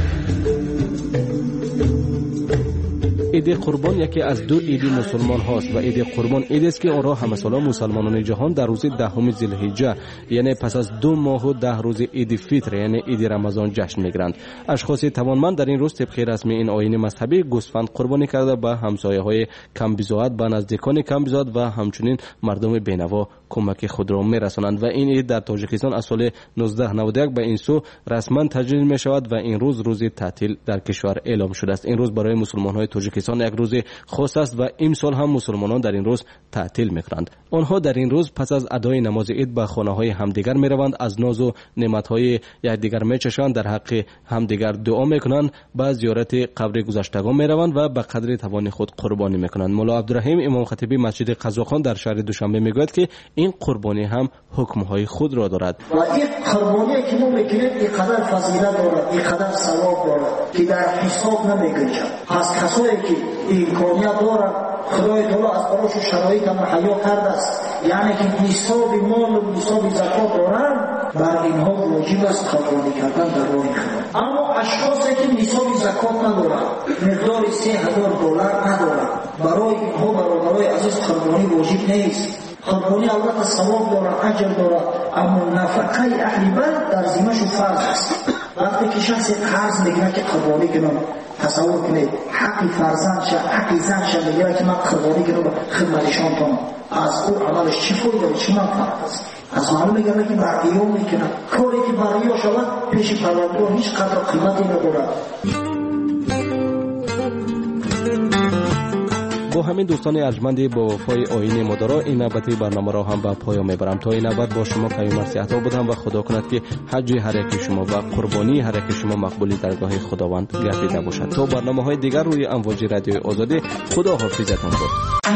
عید قربان یکی از دو عید مسلمان هاست و عید قربان عید است که آن را همه ساله مسلمانان جهان در روز 10 ذوالحجه یعنی پس از 2 ماه و 10 روز عید فطر یعنی عید رمضان جشن میگیرند. اشخاص توانمند در این روز طبق رسم این آیین مذهبی گوسفند قربانی کرده به همسایه‌های کم بضاعت، به نزدیکان کم بضاعت و همچنین مردم بینوا کمک خود را میرسانند و این عید در تاجیکستان از سال 1991 به این سو رسما تجلیل می شود و این روز تعطیل در کشور اعلام شده است. این روز برای مسلمان‌های تاجیکستان یک روز خاص است و امسال هم مسلمانان در این روز تعطیل می‌کنند. آنها در این روز پس از ادای نماز عید به خانه‌های همدیگر می‌روند، از ناز و نعمت‌های یکدیگر می‌چشند، در حق همدیگر دعا می‌کنند، به زیارت قبر گذشتگان می‌روند و به قدر توان خود قربانی می‌کنند. مولا عبدالرحیم امام خطیبی مسجد قزاقان در شهر دوشنبه میگوید که این قربانی هم حکم‌های خود را دارد. و این قربانی که ما می‌کنیم اینقدر فضیلت دارد، اینقدر ثواب دارد که در حساب نمی‌گنجد. از کسایی که امکانیت دارد خدای تعالی از براشون شرایط مهیا کرده است، یعنی که نصاب مال و نصاب زکات دارند، بر اینها واجب است قربانی کردن در راه خدا. اما اشخاصی که نصاب زکات ندارند، مقدار $3000 ندارند، برای اینها برادرای عزیز قربانی واجب نیست. قربانی البته ثواب دارد، اجر دارد، اما نفقه اهل بیت در ذمه‌شون فرض است. وقتی که شخص قرض میگیره که قربانی کنم، تصور کنید حق فرزندش حق زنش میگیره که من قربانی کنم خدمتشان کنم، از او عملش چی فایده چی منفعت است؟ از معلوم میگه که برایو میکنه، کاری که برایو شود پیش پروردگار هیچ قدر قیمتی ندارد. با همین دوستان ارجمند با وفای آیین مدارا این نوبتی برنامه را هم به پایان میبرم. تا این نوبت با شما پیام مرسیحتا بودم و خدا کند که حج هر یک شما و قربانی هر یک شما مقبول درگاه خداوند گردیده باشد. تا برنامه‌های دیگر روی امواج رادیوی آزادی، خدا حافظتان باد.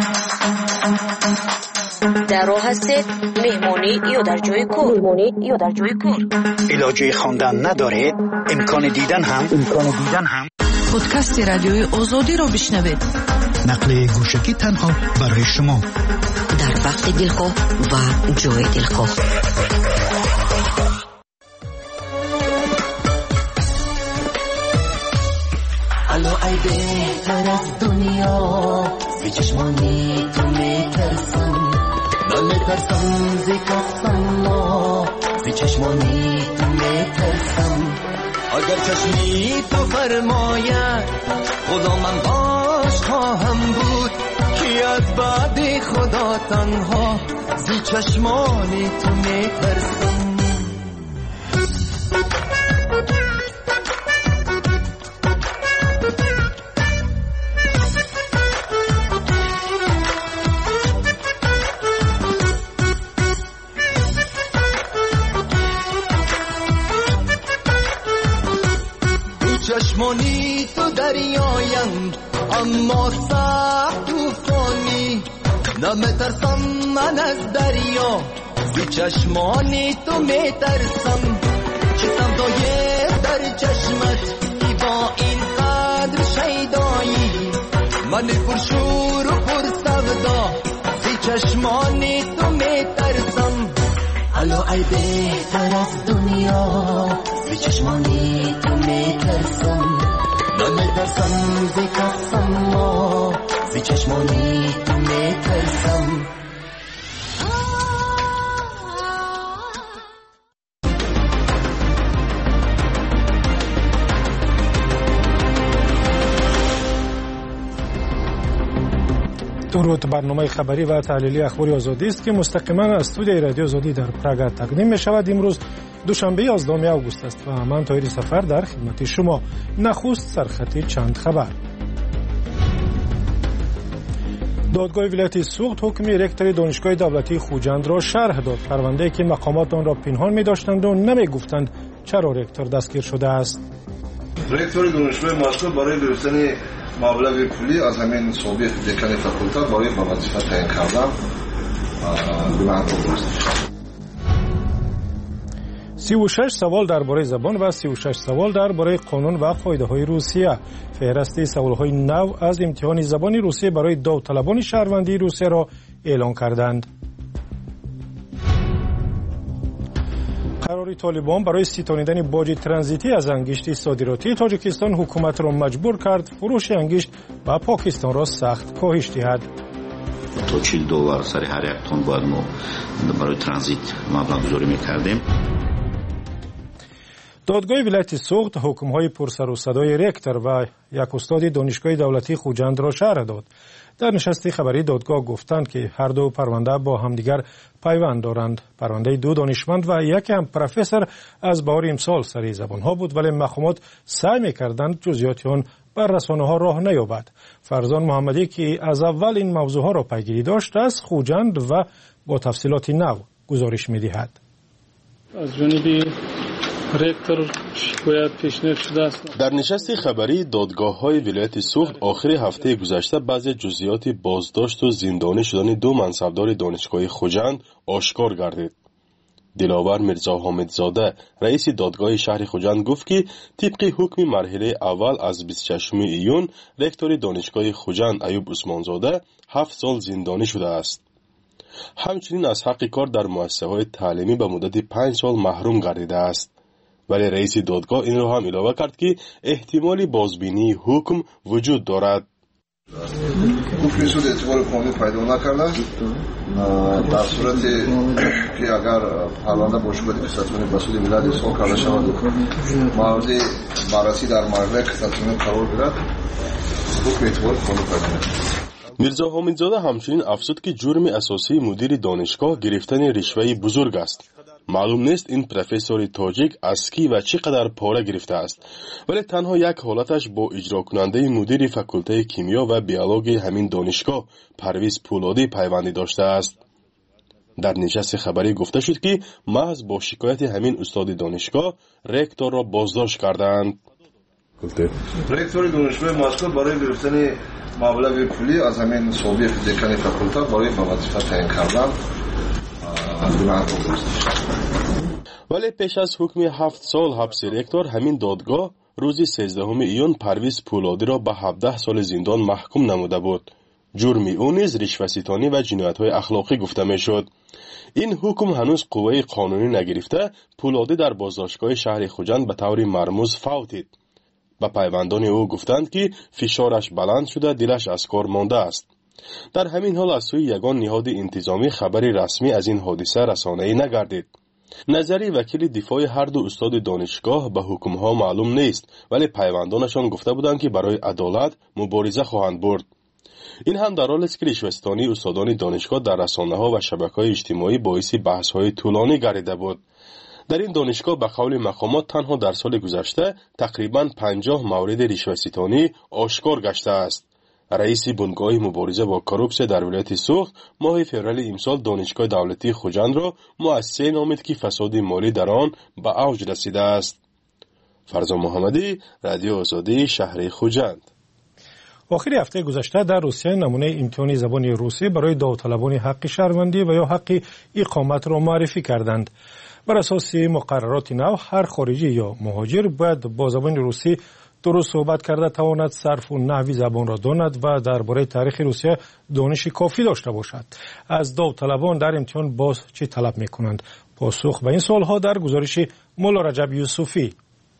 در راه هستید مهمانی یا در جای کار، علاجه خواندن ندارید، امکان دیدن هم پادکست رادیوی آزادی را بشنوید. نقل گوشکی تنها برای شما در وقت دلخواه و جای دلخواه. الو ای بهتر از دنیا، زی چشمانی تو میترسم، نمیترسم زی کسم ما، زی چشمانی تو میترسم. اگر چشمی تو فرماید خدا من باش خواهم بود، کی از بعد خدا تنها زی چشمانی تو میترسم. چشمانی تو دریایم اما سخت توفانی، نمیترسم من از دریا زی چشمانی تو میترسم. چشم دایه در چشمت ای با این قدر شیدایی، من پرشور و پر سودا زی چشمانی تو میترسم. الو ای بهتر از دنیا، زی چشمانی تو میترسم، نمیترسم زی کسم ما، زی چشمانی تو میترسم. درود. برنامه خبری و تحلیلی اخبار آزادی است که مستقیما از استودیوی رادیو آزادی در پراگ تقدیم می شود. امروز دوشنبه 11 آگوست است و من طاهر سفر در خدمت شما. نخست سرخط چند خبر. دادگاه ولایت سوخت حکم رکتور دانشگاه دولتی خوجند را شرح داد. پرونده که مقامات آن را پنهان می داشتند و نمی گفتند چرا رکتور دستگیر شده است. رکتور دانشگاه مسکو برای گرفتن مبلغ پولی از همین سابق دکان فاکولته برای به وظیفه تعیین کردن به محبوب است. 36 سوال درباره زبان و 36 سوال درباره قانون و قاعده‌های روسیه. فهرست سوال‌های نو از امتحان زبان روسیه برای داوطلبان شهروندی روسیه را اعلام کردند. قرار طالبان برای ستانیدن باج ترانزیتی از انگشت صادراتی تاجیکستان حکومت را مجبور کرد فروش انگشت به پاکستان را سخت کاهش دهد. تا $40 سر هر یک تن باید ما برای ترانزیت مبلغ گذاری می‌کردیم. دادگاه ولایت سوخت حکم‌های پرسر و صدای رکتور و یک استاد دانشگاه دولتی خوجند را شرح داد. در نشست خبری دادگاه گفتند که هر دو پرونده با همدیگر پیوند دارند. پرونده دو دانشمند و یک هم پروفسور از بهار امسال سری زبان‌ها بود، ولی مقامات سعی می‌کردند جزئیات آن بر رسانه‌ها راه نیابد. فرزان محمدی که از اول این موضوعها را پیگیری داشت از خوجند و با تفصیلات نو گزارش می‌دهد. از جانب رکتور شکایت پیشنهاد شده است. در نشست خبری دادگاه‌های ولایت سوخت آخر هفته گذشته بعضی جزئیات بازداشت و زندانی شدن دو منصبدار دانشگاه خوجند آشکار گردید. دلاور میرزا حامدزاده رئیس دادگاه شهر خوجند گفت که طبق حکم مرحله اول از 26 ایون رکتور دانشگاه خوجند ایوب عثمانزاده 7 سال زندانی شده است. همچنین از حق کار در مؤسسه‌های تعلیمی به مدت 5 سال محروم گردیده است. ولی رئیس دادگاه این را هم علاوه کرد که احتمال بازبینی حکم وجود دارد. حکم سود اعتبار قانونی پیدا نکرده در صورتی که اگر پرونده با شبهه قصاص‌خوانی به سود ملت ارسال کرده شود مورد بررسی در مرحله قصاص‌خوانی قرار گیرد حکم اعتبار قانونی پیدا نکرده. میرزا حامدزاده همچنین افزود که جرم اساسی مدیر دانشگاه گرفتن رشوه بزرگ است. معلوم نیست این پروفسور تاجیک از کی و چقدر پاره گرفته است، ولی تنها یک حالتش با اجرا کننده مدیر فاکولته کیمیا و بیولوژی همین دانشگاه پرویز پولادی پیوندی داشته است. در نشست خبری گفته شد که محض با شکایت همین استاد دانشگاه رکتور را بازداشت کردند. رکتور دانشگاه مسکو برای گرفتن مبلغ پولی از همین سابق دکان فاکولته برای به وظیفه تعیین کردن ولی پیش از حکم 7 سال حبس رکتور همین دادگاه روز 13 ایون پرویز پولادی را به 17 سال زندان محکوم نموده بود. جرم او نیز رشوه‌ستانی و جنایت‌های اخلاقی گفته می‌شد. این حکم هنوز قوه قانونی نگرفته، پولادی در بازداشتگاه شهر خوجند به طور مرموز فوتید. به پیوندان او گفتند که فشارش بلند شده، دلش از کار مانده است. در همین حال از سوی یگان نهاد انتظامی خبری رسمی از این حادثه رسانه‌ای نگردید. نظری وکیل دفاع هر دو استاد دانشگاه به حکمها معلوم نیست، ولی پیوندانشان گفته بودند که برای عدالت مبارزه خواهند برد. این هم در حالی است که رشوه‌ستانی استادان دانشگاه در رسانه‌ها و شبکه‌های اجتماعی باعث بحث‌های طولانی گردیده بود. در این دانشگاه به قول مقامات تنها در سال گذشته تقریباً 50 مورد رشوه‌ستانی آشکار گشته است. رئیس بنگاه مبارزه با کروپسیون در ولایت سوخت ماه فوریه امسال دانشگاه دولتی خوجند را مؤسسه نامید که فساد مالی در آن به اوج رسیده است. فرزان محمدی، رادیو آزادی، شهر خوجند. آخر هفته گذشته در روسیه نمونه امتحان زبان روسی برای داوطلبان حق شهروندی و یا حق اقامت را معرفی کردند. بر اساس مقررات نو هر خارجی یا مهاجر باید با زبان روسی درست صحبت کرده تواند صرف و نحوی زبان را داند و درباره تاریخ روسیه دانش کافی داشته باشد. از داوطلبان در امتحان باز چه طلب می‌کنند؟ پاسخ به این سوالها در گزارش مولا رجب یوسفی.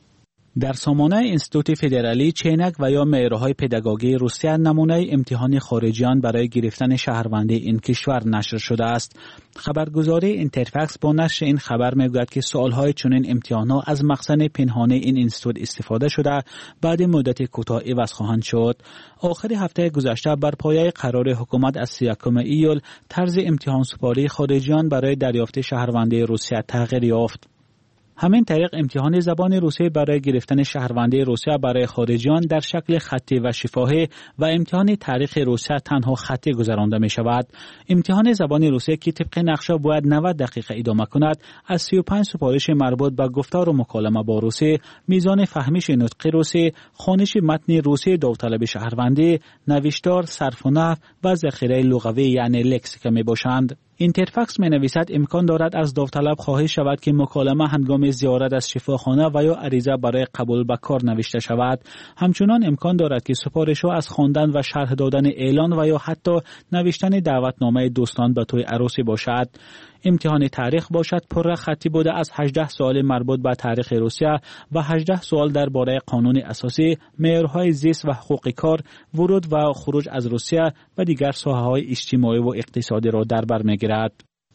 در سامانه انستیتوت فدرالی چینک و یا معیارهای پداگوژی روسیه نمونه امتحان خارجیان برای گرفتن شهروندی این کشور نشر شده است. خبرگزاری اینترفکس با نشر این خبر میگوید که سوالهای چنین امتحانها از مخزن پنهانی این انستیتوت استفاده شده بعد مدت کوتاه عوض خواهند شد. آخر هفته گذشته بر پایه قرار حکومت از 31 ایول طرز امتحان سپاری خارجیان برای دریافت شهروندی روسیه تغییر یافت. همین طریق امتحان زبان روسی برای گرفتن شهروندی روسیه برای خارجیان در شکل خطی و شفاهی و امتحان تاریخ روسیه تنها خطی گذرانده می شود. امتحان زبان روسی که طبق نقشه باید 90 دقیقه ادامه کند، از 35 سپارش مربوط به گفتار و مکالمه با روسی، میزان فهمیش نطق روسی، خوانش متن روسی داوطلب شهروندی، نوشتار، صرف و نحو و ذخیره لغوی یعنی لکسیک می باشند. اینترفکس می نویسد امکان دارد از داوطلب خواهش شود که مکالمه هنگام زیارت از شفاخانه و یا عریضه برای قبول به کار نوشته شود. همچنان امکان دارد که سپارش ها از خواندن و شرح دادن اعلان و یا حتی نوشتن دعوتنامه دوستان به توی عروسی باشد. امتحان تاریخ باشد پر خطی بوده از 18 سوال مربوط به تاریخ روسیه و 18 سوال درباره قانون اساسی، معیارهای زیست و حقوق کار، ورود و خروج از روسیه و دیگر ساحه‌های اجتماعی و اقتصادی را در بر می‌گیرد.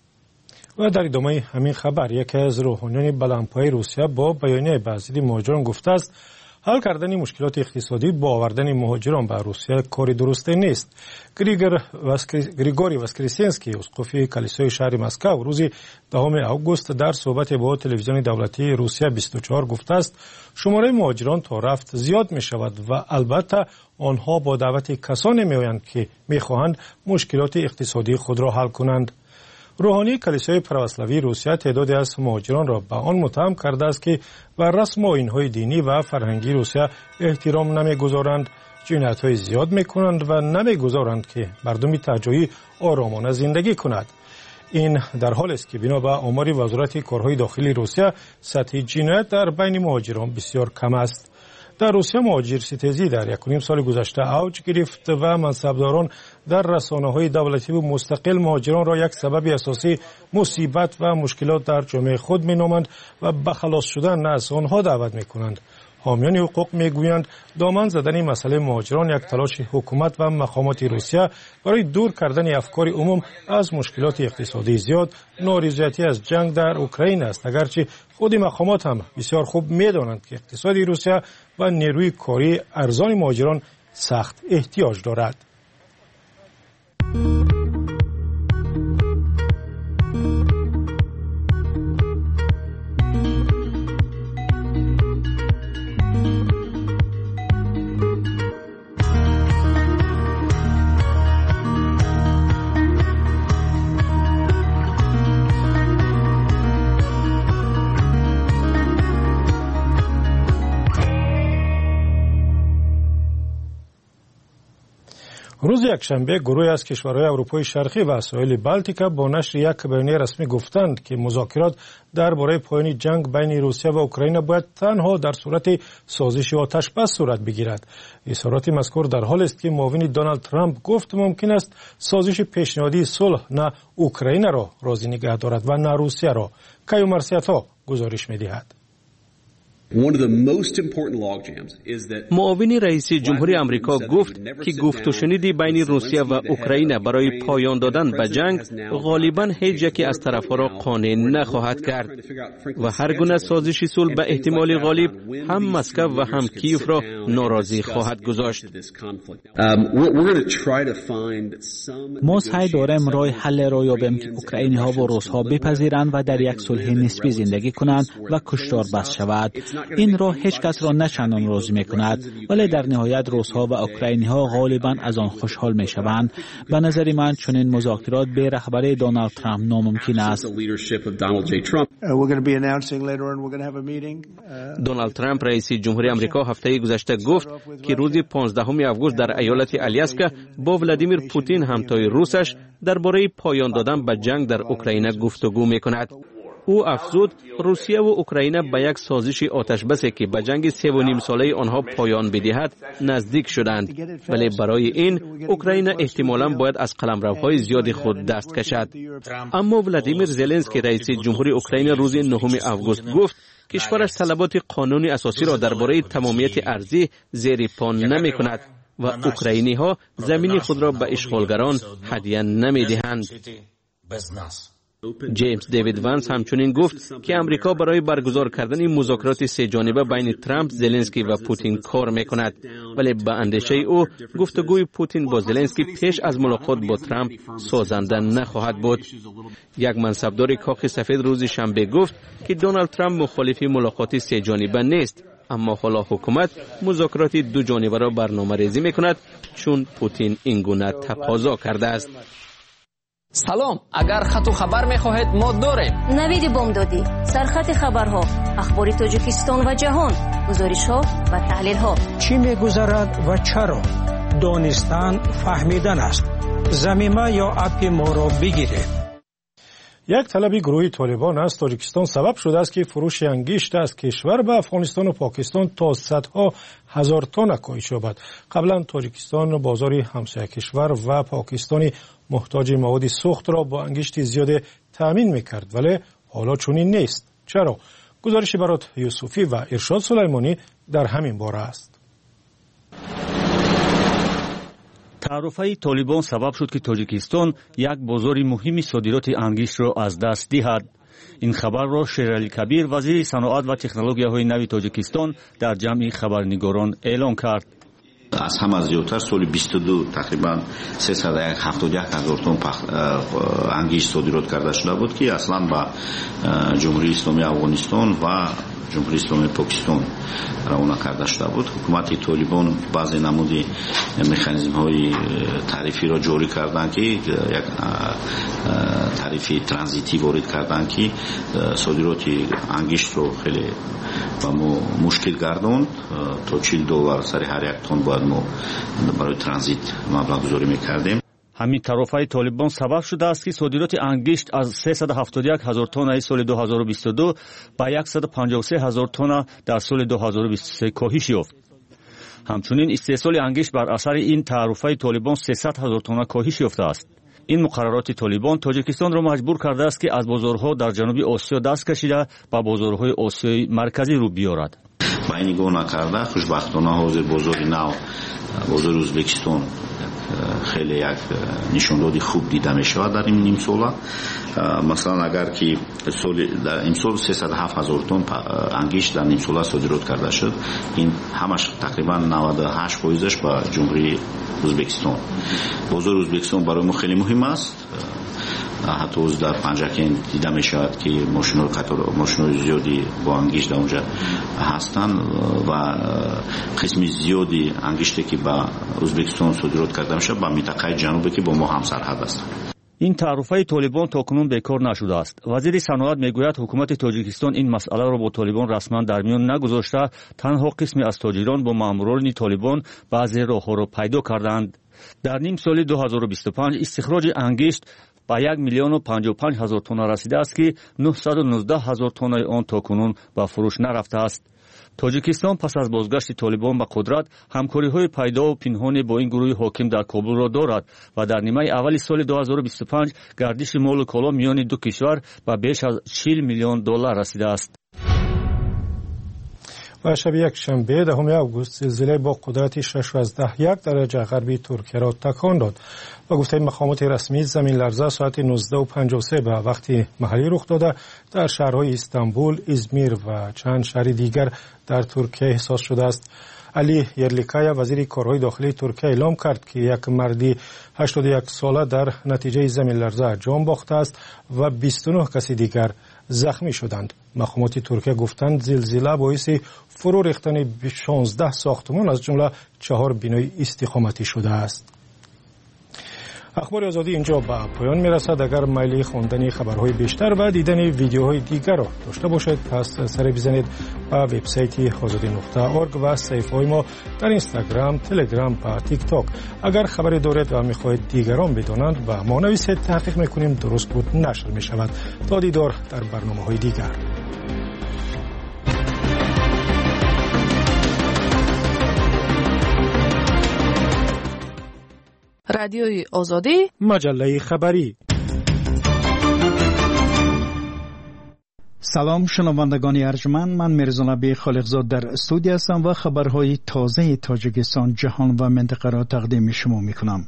و در ادامه همین خبر یکی از روحانیان بلندپایه روسیه با بیانیه به ازید مهاجران گفته است حل کردن مشکلات اقتصادی با آوردن مهاجران به روسیه کاری درسته نیست. گریگوری واسکریسینسکی اسقف کلیسای شهر مسکو روز 10 آگوست در صحبت با تلویزیون دولتی روسیه 24 گفته است شماره مهاجران تا رفت زیاد می شود و البته آنها با دعوت کسانی می آیند که می خواهند مشکلات اقتصادی خود را حل کنند. روحانی کلیسای پروسلاوی روسیه تعدادی از مهاجران را به آن متهم کرده است که بر رسم و آیین‌های دینی و فرهنگی روسیه احترام نمی‌گذارند، جنایت‌های زیاد می‌کنند و نمی‌گذارند که مردم ته‌جایی آرامانه زندگی کند. این در حالی است که بنا به آمار وزارت کارهای داخلی روسیه سطح جنایت در بین مهاجران بسیار کم است. در روسیه مهاجرستیزی در 1.5 سال گذشته اوج گرفت و منصبداران در رسانه‌های دولتی و مستقل مهاجران را یک سبب اساسی مصیبت و مشکلات در جامعه خود می‌نامند و به خلاص شدن از آنها دعوت می‌کنند. حامیان حقوق میگویند دامن زدن مسئله مهاجران یک تلاش حکومت و مقامات روسیه برای دور کردن افکار عموم از مشکلات اقتصادی زیاد، نارضایتی از جنگ در اوکراین است، اگرچه خود مقامات هم بسیار خوب میدانند که اقتصاد روسیه و نیروی کاری ارزان مهاجران سخت احتیاج دارد. روز یکشنبه گروهی از کشورهای اروپای شرقی و ساحل بالتیکا با نشر یک بیانیه رسمی گفتند که مذاکرات درباره پایان جنگ بین روسیه و اوکراین باید تنها در صورت سازش آتش بس صورت بگیرد. اظهارات مذکور در حالی است که معاون دونالد ترامپ گفت ممکن است سازش پیشنهادی صلح نه اوکراین را راضی نگه دارد و نه روسیه را. کایو مرسیتا گزارش می‌دهد. معاون رئیس جمهوری آمریکا گفت که گفت و شنیدی بین روسیه و اوکراین برای پایان دادن به جنگ غالباً هیچ یکی از طرفها را قانع نخواهد کرد و هر گونه سازش صلح به احتمال غالب هم مسکو و هم کیف را ناراضی خواهد گذاشت. ما سعی داریم راه حل را یابیم که اوکراینی ها و روس ها بپذیرند و در یک صلح نسبی زندگی کنند و کشتار بس شود. این راه هیچ کس را نه چندان راضی می کند، ولی در نهایت روس ها و اوکراینی ها غالبا از آن خوشحال می شوند. به نظر من چنین مذاکرات به رهبری دونالد ترامپ ناممکن است. دونالد ترامپ رئیس جمهوری آمریکا هفته گذشته گفت که روز 15 آگوست در ایالت آلاسکا با ولادیمیر پوتین همتای روسش درباره پایان دادن به جنگ در اوکراین گفتگو می کند. او افزود روسیه و اوکراین به یک سازش آتش بسی که به جنگ 3.5 ساله آنها پایان بدهد نزدیک شدند، ولی برای این اوکراین احتمالاً باید از قلمروهای زیاد خود دست کشد. اما ولادیمیر زلنسکی رئیس جمهوری اوکراین روز 9 آگوست گفت کشورش طلبات قانونی اساسی را درباره تمامیت ارضی زیر پا نمی کند و اوکراینی ها زمین خود را به اشغالگران هدیه نمی دهند. جیمز دیوید وانس همچنین گفت که امریکا برای برگزار کردن مذاکرات سه جانبه بین ترامپ، زلنسکی و پوتین کار میکند، ولی به اندیشه او گفتگوی پوتین با زلنسکی پیش از ملاقات با ترامپ سازنده نخواهد بود. یک منصبدار کاخ سفید روز شنبه گفت که دونالد ترامپ مخالف ملاقات سه جانبه نیست، اما حالا حکومت مذاکرات دو جانبه را برنامه‌ریزی میکند چون پوتین این گونه تقاضا کرده است. سلام، اگر خط و خبر می‌خواهید ما داریم. نوید بامدادی، سرخط خبرها، اخبار تاجیکستان و جهان، گزارش‌ها و تحلیل‌ها. چی می‌گذرد و چرا؟ دانستن فهمیدن است. زمینه یا اپ ما را بگیرید. یک طلب گروهی طالبان از تاجیکستان سبب شده است که فروش انگشت از کشور به افغانستان و پاکستان تا صدها هزار تن کاهش یابد. قبلا تاجیکستان بازار همسایه کشور و پاکستانی محتاج مواد سوخت را با انگشت زیاد تامین میکرد، ولی حالا چنین نیست. چرا؟ گزارش برات یوسفی و ارشاد سلیمانی در همین باره است. تعرفه طالبان سبب شد که تاجیکستان یک بازار مهمی صادرات انگشت را از دست دهد. این خبر را شیرعلی کبیر، وزیر صنعت و تکنولوژی‌های نو تاجیکستان، در جمع خبرنگاران اعلام کرد. از همه زیادتر سال 22 تقریبا 371,000 تن انگشت صادرات کرده شده بود که اصلا با جمهوری اسلامی افغانستان و جمهوری اسلامی پاکستان روانه کرده شده بود. حکومت طالبان بعضی نمودی مکانیزم های تعریفی را جاری کردند که یک تعریفی ترانزیتی وارد کردند که صادرات انگشت رو خیلی و مشکل گرداند. تا $40 سر هر یک تن باید ما برای ترانزیت مبلغ گذاری میکردیم. همین تعرفه طالبان سبب شده است که صادرات انگشت از 371,000 تن سال 2022 به 153,000 تن در سال 2023 کاهش یافت. همچنین استحصال انگشت بر اثر این تعرفه طالبان 300,000 تن کاهش یافته است. این مقررات طالبان تاجیکستان را مجبور کرده است که از بازارها در جنوب آسیا دست کشیده به بازارهای آسیای مرکزی رو بیارد. با پای نگاه نکرده خوشبختانه حاضر بازار نو بازار ازبکستان خیلی یک نشاندهی خوب دیده می شود در این نیم ساله. مثلا اگر که در امسال 307,000 تن انگشت در نیم ساله صادرات کرده شد، این همش تقریبا 98% به جمهوری ازبکستان. بازار ازبکستان برای ما خیلی مهم است. حتی از در پنجکین دیده می شود که ماشین‌های زیادی با انگشت در اونجا هستند و قسم زیادی انگشتی که به ازبکستان صادرات کرده میشه به منطقه جنوبی که با ما هم سرحد است. این تعرفه طالبان تاکنون بکار نشده است. وزیر صنعت میگوید حکومت تاجیکستان این مسئله را با طالبان رسما در میان نگذاشته، تنها قسمی از تاجران با ماموران طالبان بعضی راهها را پیدا کردند. در نیم سال 2025 استخراج انگشت با 1,055,000 تن رسیده است که 919,000 تن آن تاکنون به فروش نرفته است. تاجیکستان پس از بازگشت طالبان به قدرت همکاری‌های پیدا و پنهانی با این گروه حاکم در کابل را دارد و در نیمه اول سال 2025 گردش مال و کالا میان دو کشور به بیش از 40 میلیون دلار رسیده است. و شب یک شنبه 10 آگوست زلزله با قدرت 6.1 درجه غربی ترکیه را تکان داد و گفته مقامات رسمی زمین لرزه ساعت 19:53 به وقت محلی رخ داده در شهرهای استانبول، ازمیر و چند شهر دیگر در ترکیه احساس شده است. علی یرلیکایا وزیر کارهای داخلی ترکیه اعلام کرد که یک مردی 81 ساله در نتیجه زمین لرزه جان باخته است و 29 کسی دیگر زخمی شدند. مقامات ترکیه گفتند زلزله باعث فرو ریختن 16 ساختمان از جمله 4 بنای استقامتی شده است. اخبار آزادی اینجا به پایان میرسد. اگر میل خواندن خبرهای بیشتر و دیدن ویدیوهای دیگر را داشته باشید پس سر بزنید به وبسایت azadi.org و صفحه‌های ما در اینستاگرام، تلگرام و تیک تاک. اگر خبری دارید و میخواهید دیگران بدانند به ما نویسید، تحقیق میکنیم درست بود نشر میشود. تا دیدار در برنامه‌های دیگر. رادیوی آزادی، مجله خبری. سلام شنوندگان ارجمند، من میرزا نبی خالقزاد در استودیو هستم و خبرهای تازه تاجیکستان، جهان و منطقه را تقدیم شما میکنم.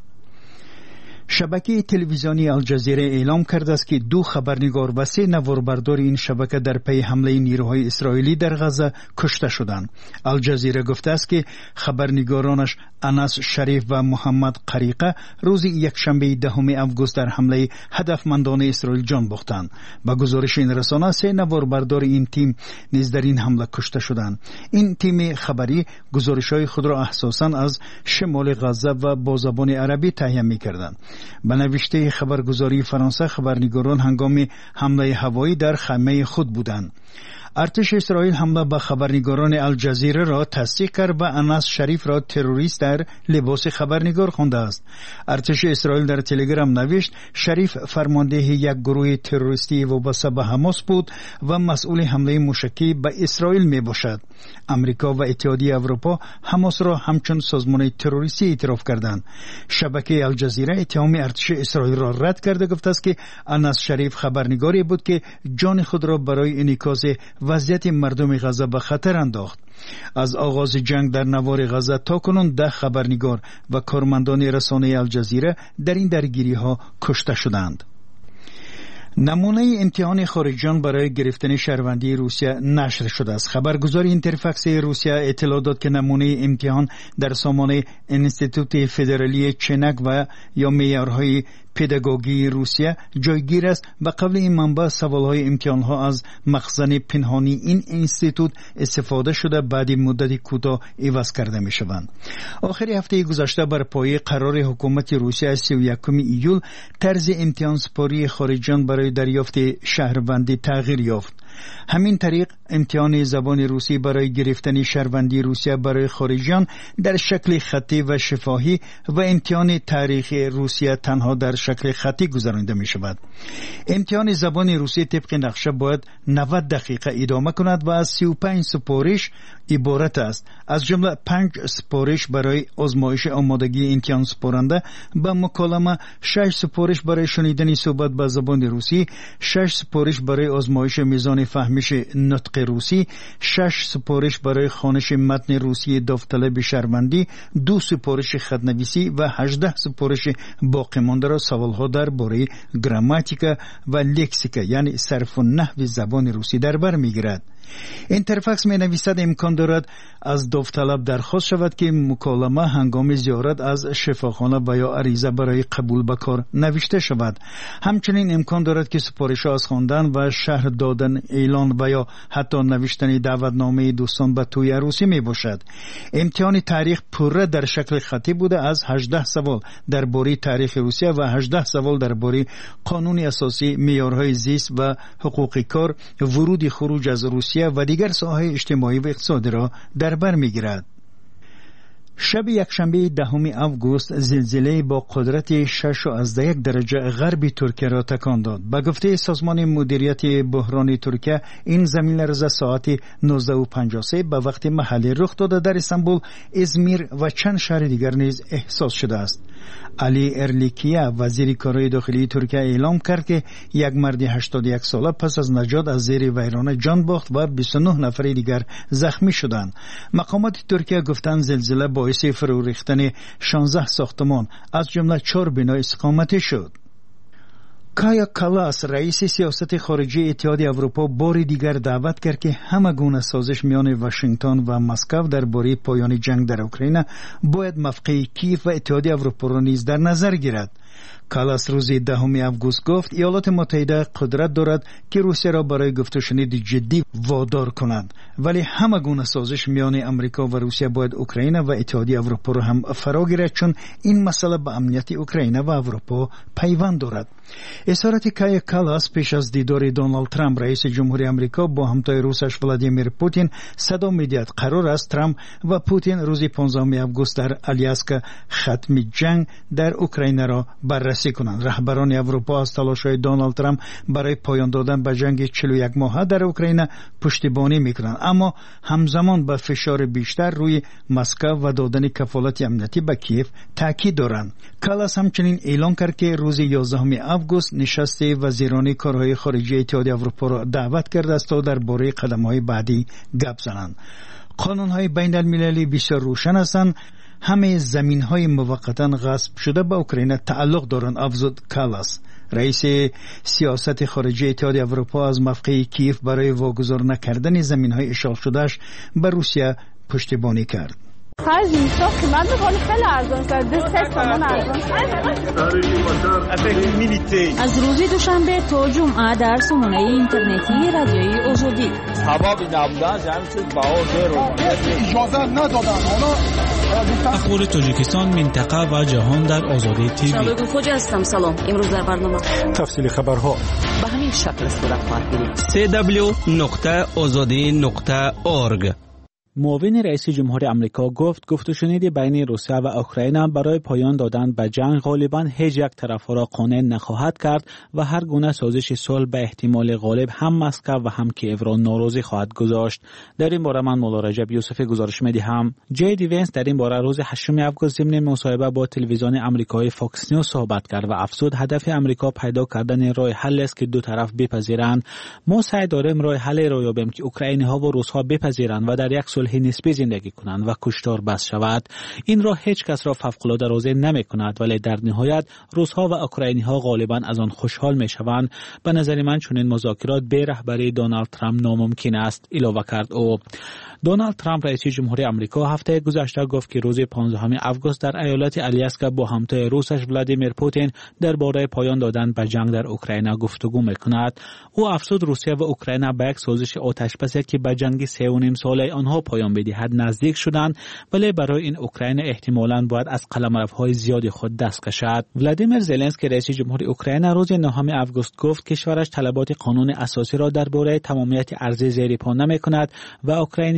شبکه تلویزیونی الجزیره اعلام کرده است که 2 خبرنگار و 3 نواربردار این شبکه در پی حمله نیروهای اسرائیلی در غزه کشته شدند. الجزیره گفته است که خبرنگارانش انس شریف و محمد قریقه روز یکشنبه 10 آگوست در حمله هدفمندانه اسرائیل جان باختند. با گزارش این رسانه 3 نواربردار این تیم نیز در این حمله کشته شدند. این تیم خبری گزارش‌های خود را اساساً از شمال غزه و با زبان عربی تهیه می‌کردند. به نوشته خبرگزاری فرانسه، خبرنگاران هنگام حمله هوایی در خیمه خود بودند. ارتش اسرائیل حمله به خبرنگاران الجزیره را تصدیق کرد و انس شریف را تروریست در لباس خبرنگار خوانده است. ارتش اسرائیل در تلگرام نوشت شریف فرمانده یک گروه تروریستی وابسته به حماس بود و مسئول حمله موشکی به اسرائیل می باشد. امریکا و اتحادیه اروپا حماس را همچون سازمان تروریستی اعتراف کردند. شبکه الجزیره اتهام ارتش اسرائیل را رد کرده گفته است که انس شریف خبرنگاری بود که جان خود را برای انعکاس وضعیت مردم غزه به خطر انداخت. از آغاز جنگ در نوار غزه تا کنون 10 خبرنگار و کارمندان رسانه الجزیره در این درگیری ها کشته شدند. نمونه امتحان خارجیان برای گرفتن شهروندی روسیه نشر شده است. خبرگزاری اینترفکس روسیه اطلاع داد که نمونه امتحان در سامانه انستیتوت فدرالی چنک و یا معیارهای پداگوژی روسیه جایگیر است. به قبل این منبع سوالهای امتحانها از مخزن پنهانی این انستیتوت استفاده شده بعد مدت کوتاه عوض کرده می شوند. آخر هفته گذشته بر پایه قرار حکومت روسیه 31 ایول طرز امتحان سپاری خارجیان برای دریافت شهروندی تغییر یافت. همین طریق امتحان زبان روسی برای گرفتن شهروندی روسیه برای خارجیان در شکل خطی و شفاهی و امتحان تاریخ روسیه تنها در شکل خطی گذرانده می شود. امتحان زبان روسی طبق نقشه باید 90 دقیقه ادامه کند و از 35 سپارش عبارت است. از جمله 5 سپارش برای آزمایش آمادگی امتحان سپارنده به مکالمه، 6 سپارش برای شنیدن صحبت به زبان روسی، 6 سپارش برای آزمایش میزان فهمش نطق روسی، 6 سپارش برای خوانش متن روسی داوطلب شهروندی، 2 سپارش خط‌نویسی و 18 سپارش باقی مانده را سوالها درباره گراماتیکا و لکسیکا یعنی صرف و نحو زبان روسی در بر میگیرد. اینترفکس می نویسد امکان دارد از داوطلب درخواست شود که مکالمه هنگام زیارت از شفاخانه و یا عریضه برای قبول به کار نوشته شود. همچنین امکان دارد که سپارش از خواندن و شرح دادن اعلان و یا حتی نوشتن دعوتنامه دوستان به توی عروسی می باشد. امتحان تاریخ پوره در شکل خطی بوده از 18 سوال درباره تاریخ روسیه و 18 سوال درباره قانون اساسی، معیارهای زیست و حقوق کار، ورود خروج از روسیه و دیگر ساحه اجتماعی و اقتصادی را در بر میگیرد. شب یکشنبه 10 آگوست زلزله با قدرت 6.1 درجه غرب ترکیه را تکان داد. به گفته سازمان مدیریت بحران ترکیه این زمین لرزه ساعت 19:53 به وقت محلی رخ داده در استانبول، ازمیر و چند شهر دیگر نیز احساس شده است. علی ارلیکیا وزیر کارهای داخلی ترکیه اعلام کرد که یک مرد 81 ساله پس از نجات از زیر ویرانه جان باخت و 29 نفر دیگر زخمی شدند. مقامات ترکیه گفتند زلزله باعث فرو ریختن 16 ساختمان از جمله 4 بنا استقامتی شد. کایا کالاس رئیس سیاست خارجی اتحاد اروپا بار دیگر دعوت کرد که همه گونه سازش میان واشنگتن و مسکو درباره پایان جنگ در اوکراین باید موقع کیف و اتحاد اروپا را نیز در نظر گیرد. کالاس روز 10 آگوست گفت ایالات متحده قدرت دارد که روسیه را برای گفت و شنید جدی وادار کند، ولی همه گونه سازش میان امریکا و روسیه باید اوکراین و اتحاد اروپا را هم فرا گیرد، چون این مسئله به امنیت اوکراین و اروپا پیوند دارد. اظهارات کایا کالاس پیش از دیدار دونالد ترامپ رئیس جمهوری آمریکا با همتای روسش ولادیمیر پوتین صدا می‌دهد قرار است ترامپ و پوتین روز 15 آگوست در آلیاسکا ختم جنگ در اوکراین را بررسی کنند. رهبران اروپا از تلاش‌های دونالد ترامپ برای پایان دادن به جنگ 41 ماهه در اوکراین پشتیبانی می‌کنند، اما همزمان به فشار بیشتر روی مسکو و دادن کفالت امنیتی به کیف تاکید دارند. کالاس همچنین اعلام کرد که روز 11 آگوست نشست وزیران کارهای خارجی اتحاد اروپا را دعوت کرده است تا درباره قدم‌های بعدی گپ زنند. قانون‌های بین‌المللی بسیار روشن هستند. همه زمین‌های موقتاً غصب شده به اوکراین تعلق دارند، افزود کالاس. رئیس سیاست خارجی اتحاد اروپا از موقع کیف برای واگذار نکردن زمین‌های اشغال شده‌اش به روسیه پشتیبانی کرد. خرج میشه قیمت می‌کنه خیلی ارزان کرده، 3 تومان ارزان. از روز دوشنبه تا جمعه در سامانه اینترنتی رادیوی آزادی. ثواب نبودن جمعیت باور رو اجازه ندادن. اخبار تاجیکستان، منطقه و جهان در آزادی تیوی. شبکه خوج هستم. سلام. امروز در برنامه تفصیل خبرها به همین شکل صورت خواهد گرفت. www.azadi.org. معاون رئیس جمهور آمریکا گفت گفت و شنید بین روسیه و اوکراین برای پایان دادن به جنگ غالباً هیچ یک طرف را قانع نخواهد کرد و هر گونه سازش صلح به احتمال غالب هم مسکو و هم کیف را ناراضی خواهد گذاشت. در این باره من مولا رجب یوسف گزارش می‌دهم. جی دی وینس در این باره روز 8 آگوست ضمن مصاحبه با تلویزیون آمریکایی فاکس نیوز صحبت کرد و افزود هدف آمریکا پیدا کردن راه حل است که دو طرف بپذیرند. ما سعی داریم راه حل را یابیم که اوکراینی‌ها و روس‌ها بپذیرند و در یک صلح نسبی زندگی کنند و کشتار بس شود. این را هیچ کس را فوق‌العاده راضی نمی‌کند، ولی در نهایت روس‌ها و اوکراینی‌ها غالباً از آن خوشحال می‌شوند. به نظر من چنین مذاکرات به رهبری دونالد ترامپ ناممکن است، اضافه کرد او. دونالد ترامپ رئیس جمهور آمریکا هفته گذشته گفت که روز 15 آگوست در ایالت آلیاسکا با همتای روسش ولادیمیر پوتین درباره پایان دادن به جنگ در اوکراین گفتگو می‌کند. او افزود روسیه و اوکراین به یک سازش آتش‌بسی که به جنگ 3.5 ساله آنها پایان بدهد نزدیک شدند، ولی برای این اوکراین احتمالاً باید از قلمروهای زیادی خود دست کشد. ولادیمیر زلنسکی رئیس جمهور اوکراین روز 9 آگوست گفت کشورش طلبات قانون اساسی را درباره تمامیت ارضی زیر پا نمی‌کند و اوکراینی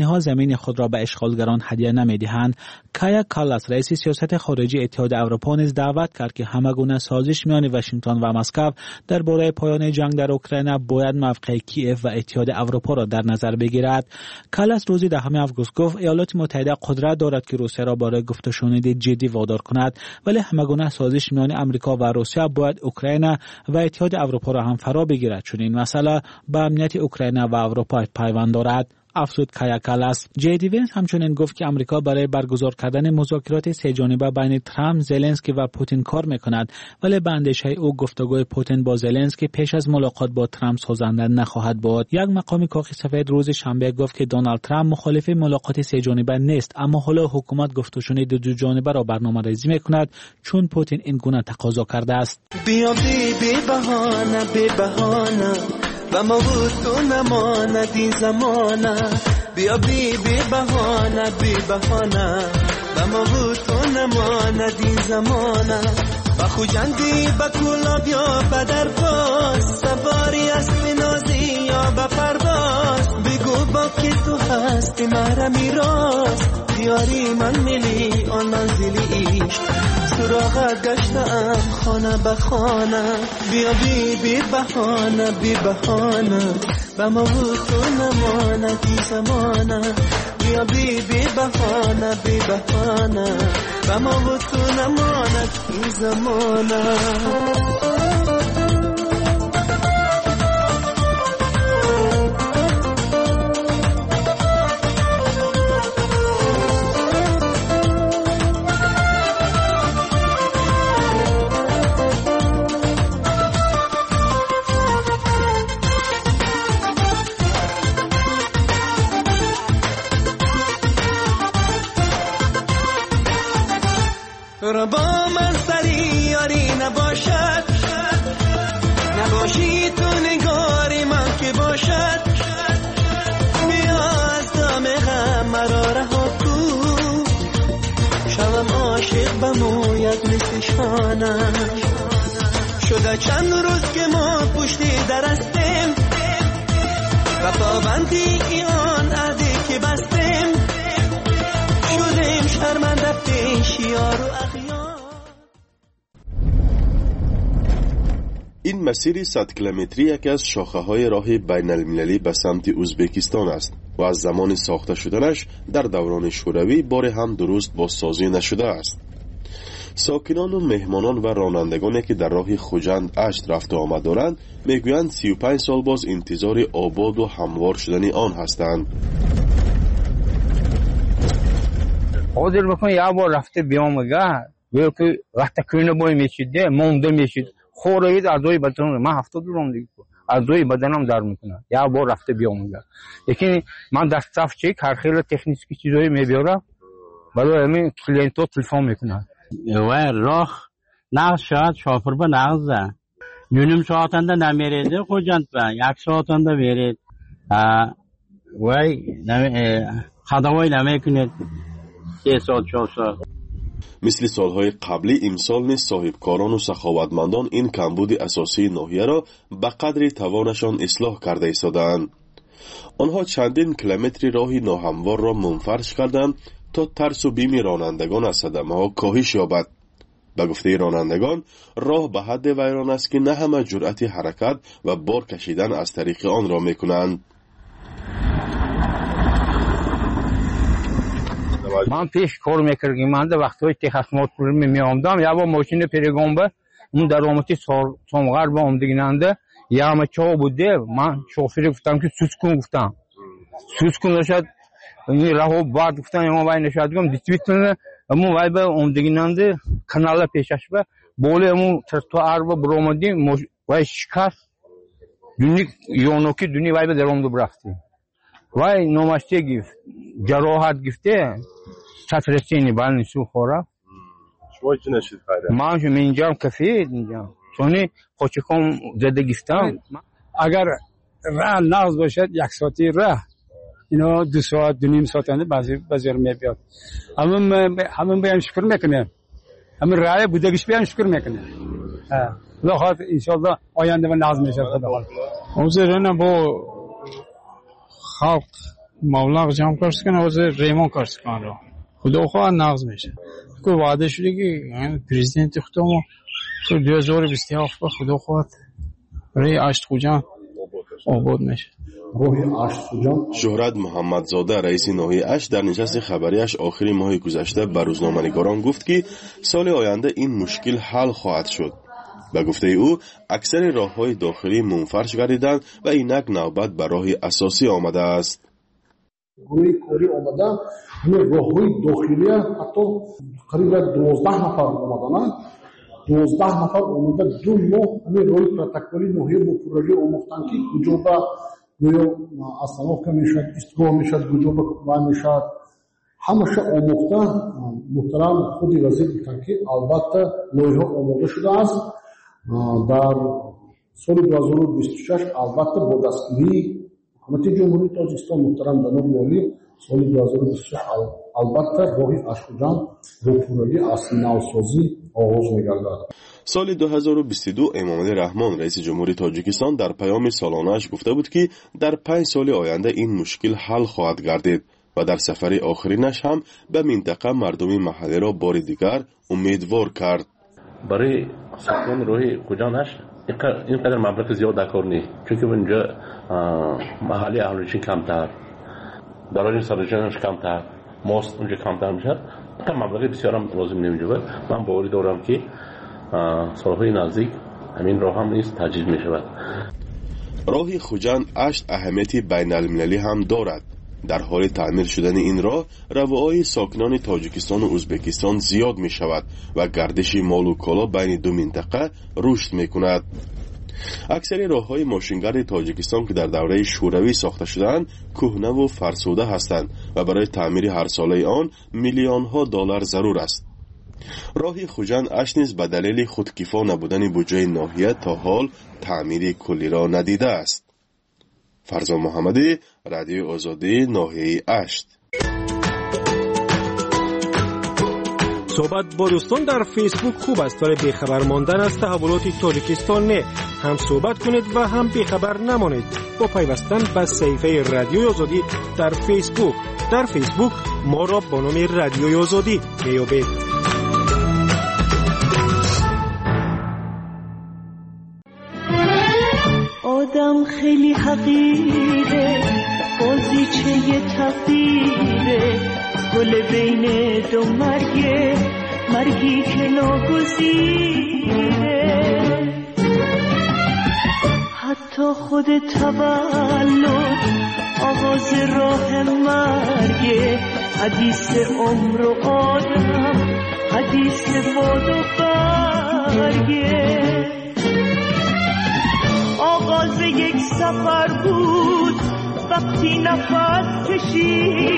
ها زمین خود را به اشغالگران هدیه نمی‌دهند. کایا کالاس رئیس سیاست خارجی اتحاد اروپا نیز دعوت کرد که همگونه سازش میان واشنگتن و مسکو درباره پایان جنگ در اوکراین باید موقع کیف و اتحاد اروپا را در نظر بگیرد. کالاس روز 10 آگوست گفت ایالات متحده قدرت دارد که روسیه را برای گفت و شنود جدی وادار کند، ولی همگونه سازش میان آمریکا و روسیه باید اوکراین و اتحاد اروپا را هم فرا بگیرد، چون این مسئله به امنیت اوکراین و اروپا پیوند دارد. افزود کایا کالاس. جی دی وینس همچنین گفت که آمریکا برای برگزار کردن مذاکرات سه جانبه بین ترامپ، زلنسکی و پوتین کار میکند، ولی به اندیشه او گفتگوی پوتین با زلنسکی پیش از ملاقات با ترامپ سازنده نخواهد بود. یک مقام کاخ سفید روز شنبه گفت که دونالد ترامپ مخالف ملاقات سه جانبه نیست، اما حالا حکومت گفت و شنود دو جانبه را برنامه‌ریزی میکند چون پوتین این گونه تقاضا کرده است. بیا بی بهانه و ما بود تو نماند این زمانه، بیا بی بهانه و ما بود تو نماند این زمانه، و خوجندی با کولا بیا بدر باز، سواری اسب نازی یا به پرواز، بگو با که تو هستی مرا میراز، دیاری من میلی آن منزلی ایش، سراغت گشتم خانه به خانه، بیا بی بهانه و ما بود تو نماند این زمانه، بیا بی بهانه و ما بود تو نماند این زمانه. تو با من سری یاری نباشد، نباشی تو نگاری من که باشد، بیا از دام غم مرا رها کن، شوم عاشق به مویت مثل شانش، شده چند روز که ما پشتی درستیم و پابندی آن عهدی که بستیم، شدیم شرمنده پیش یار و اخیار. این مسیر 100 کیلومتری یکی از شاخه‌های راه بین المللی به سمت ازبکستان است و از زمان ساخته شدنش در دوران شوروی بار هم درست بازسازی نشده است. ساکنان و مهمانان و رانندگانی که در راه خوجند اشت رفت و آمد دارند میگویند 35 سال باز انتظار آباد و هموار شدن آن هستند. حاضر بکن یه بار رفته بیامگه ولی که وقتا کنه بای میشیده مونده میشید خورید اعضای بدنم من 70 روم دیگه اعضای بدنم در میکنه یه بار رفته بیامگه، لیکن من در صف چک هر خیلی تکنیکی چیزایی میبیارم برای همین کلینتو تلفن میکنه و راه نقص شد شافر به نقصه نیم ساعتنده نمیریده خوجند به یک ساعتنده برید و خداوی نمیکنید 3 ساعت 4 ساعت. مثل سالهای قبلی امسال نیز صاحبکاران و سخاوتمندان این کمبود اساسی ناحیه را به قدر توانشان اصلاح کرده ایستادند. آنها چندین کیلومتر راهی ناهموار را منفرش کردند تا ترس و بیم رانندگان از صدمه ها کاهش یابد. به گفته رانندگان راه به حد ویران است که نه همه جرأت حرکت و بار کشیدن از طریق آن را میکنند. من پیش کار میکردم من در وقتهای تخصمات می آمدم یا با ماشین پیرگامبه اون در آمتی سامغر با آمدگیننده یا همه چا بوده من شوفری گفتم که سوز کن داشت این راه بعد گفتم اما باید نشد گم دیتویتونه اما وای به آمدگیننده کانال پیشش به بوله امو ترتوار با برامدی وای شکست دونی یونوکی دونی وای به درامدو برفتی وای نومشتی گفت جراحت گفته چترسینی بالنی سو خورا شما چی نشید خیره؟ من شما اینجام کفید اینجام چونی خوچکم زده گفتم اگر راه نقض باشد 1 ساعتی راه اینا 2 ساعت 2.5 ساعت انده بعضی رو میبیاد همون بیان شکر میکنه همون راه بودگیش بیان شکر میکنه خدا انشاءالله آینده و نقض میشه خدا حاضرانه با خلق مبلغ جمع کرد کنه و ریمون کرد کنه رو خدا خواه نقض میشه که وعده شده که پرزیدنت خودمون تو 2027 به خدا خواه برای اشت خوجان آباد میشه. شهرت محمدزاده رئیس ناحیه اشت در نشست خبریش آخری ماه گذشته به روزنامه‌نگاران گفت که سال آینده این مشکل حل خواهد شد. به گفته او اکثر راه‌های داخلی منفرش گردیدند و اینک نوبت به راه اساسی آمده است. گروه کاری آمده همین راه‌های داخلی حتی قریب 12 نفر آمدند. 12 نفر آمده 2 ماه همین راه پروتکلی ناحیه بپروژه آموختن که کجا به گویا اصناف میشد استگاه میشد کجا به کمای میشد همشه آموخته. محترم خودی وزیر گفتن که البته لایحه آماده شده است. در سال 2026 البته با دستگیری حکومت جمهوری تاجیکستان محترم جناب والی سال 2026 البته راه اشکجان بپروژه اصلی نوسازی آغاز می‌گردد. سال 2022 امامعلی رحمان رئیس جمهوری تاجیکستان در پیام سالانه‌اش گفته بود که در 5 سال آینده این مشکل حل خواهد گردید و در سفر آخرینش هم به منطقه مردم محلی را بار دیگر امیدوار کرد. برای ساختمان راه خوجانش اینقدر مبلغ زیاد کار نیست چون که اونجا محلی اهالیشون کمتر، دارای سرجانش کمتر، ماست اونجا کمتر میشه، تا مبلغ بسیار هم لازم نمیشه. من باوری دارم که سالهای نزدیک همین راه هم نیست تجدید می شود. راه خوجان اشت اهمیت بین المللی هم دارد. در حال تعمیر شدن این راه روابط ساکنان تاجیکستان و ازبکستان زیاد می شود و گردش مال و کالا بین دو منطقه رشد می کند. اکثر راه‌های ماشینگرد تاجیکستان که در دوره شوروی ساخته شدند کهنه و فرسوده هستند و برای تعمیر هر ساله آن میلیون‌ها دلار ضرور است. راه خوجان اشت نیز به دلیل خودکفا نبودن بودجه ناحیه تا حال تعمیر کلی را ندیده است. فرزان محمدی، رادیو آزادی، ناحیه اشت. صحبت با دوستان در فیسبوک خوب است ولی بیخبر ماندن از تحولات تاجیکستان نه. هم صحبت کنید و هم بیخبر نمانید با پیوستن به صفحه رادیو آزادی در فیسبوک. در فیسبوک ما را با نام رادیو آزادی میابید. آدم خیلی حقیره بازیچه تقدیره گل بین دو مرگی که ناگزیره حتی خود تولد آغاز راه مرگه حدیث عمر و آدم حدیث باد و برگه آغاز یک سفر بود وقتی نفس کشید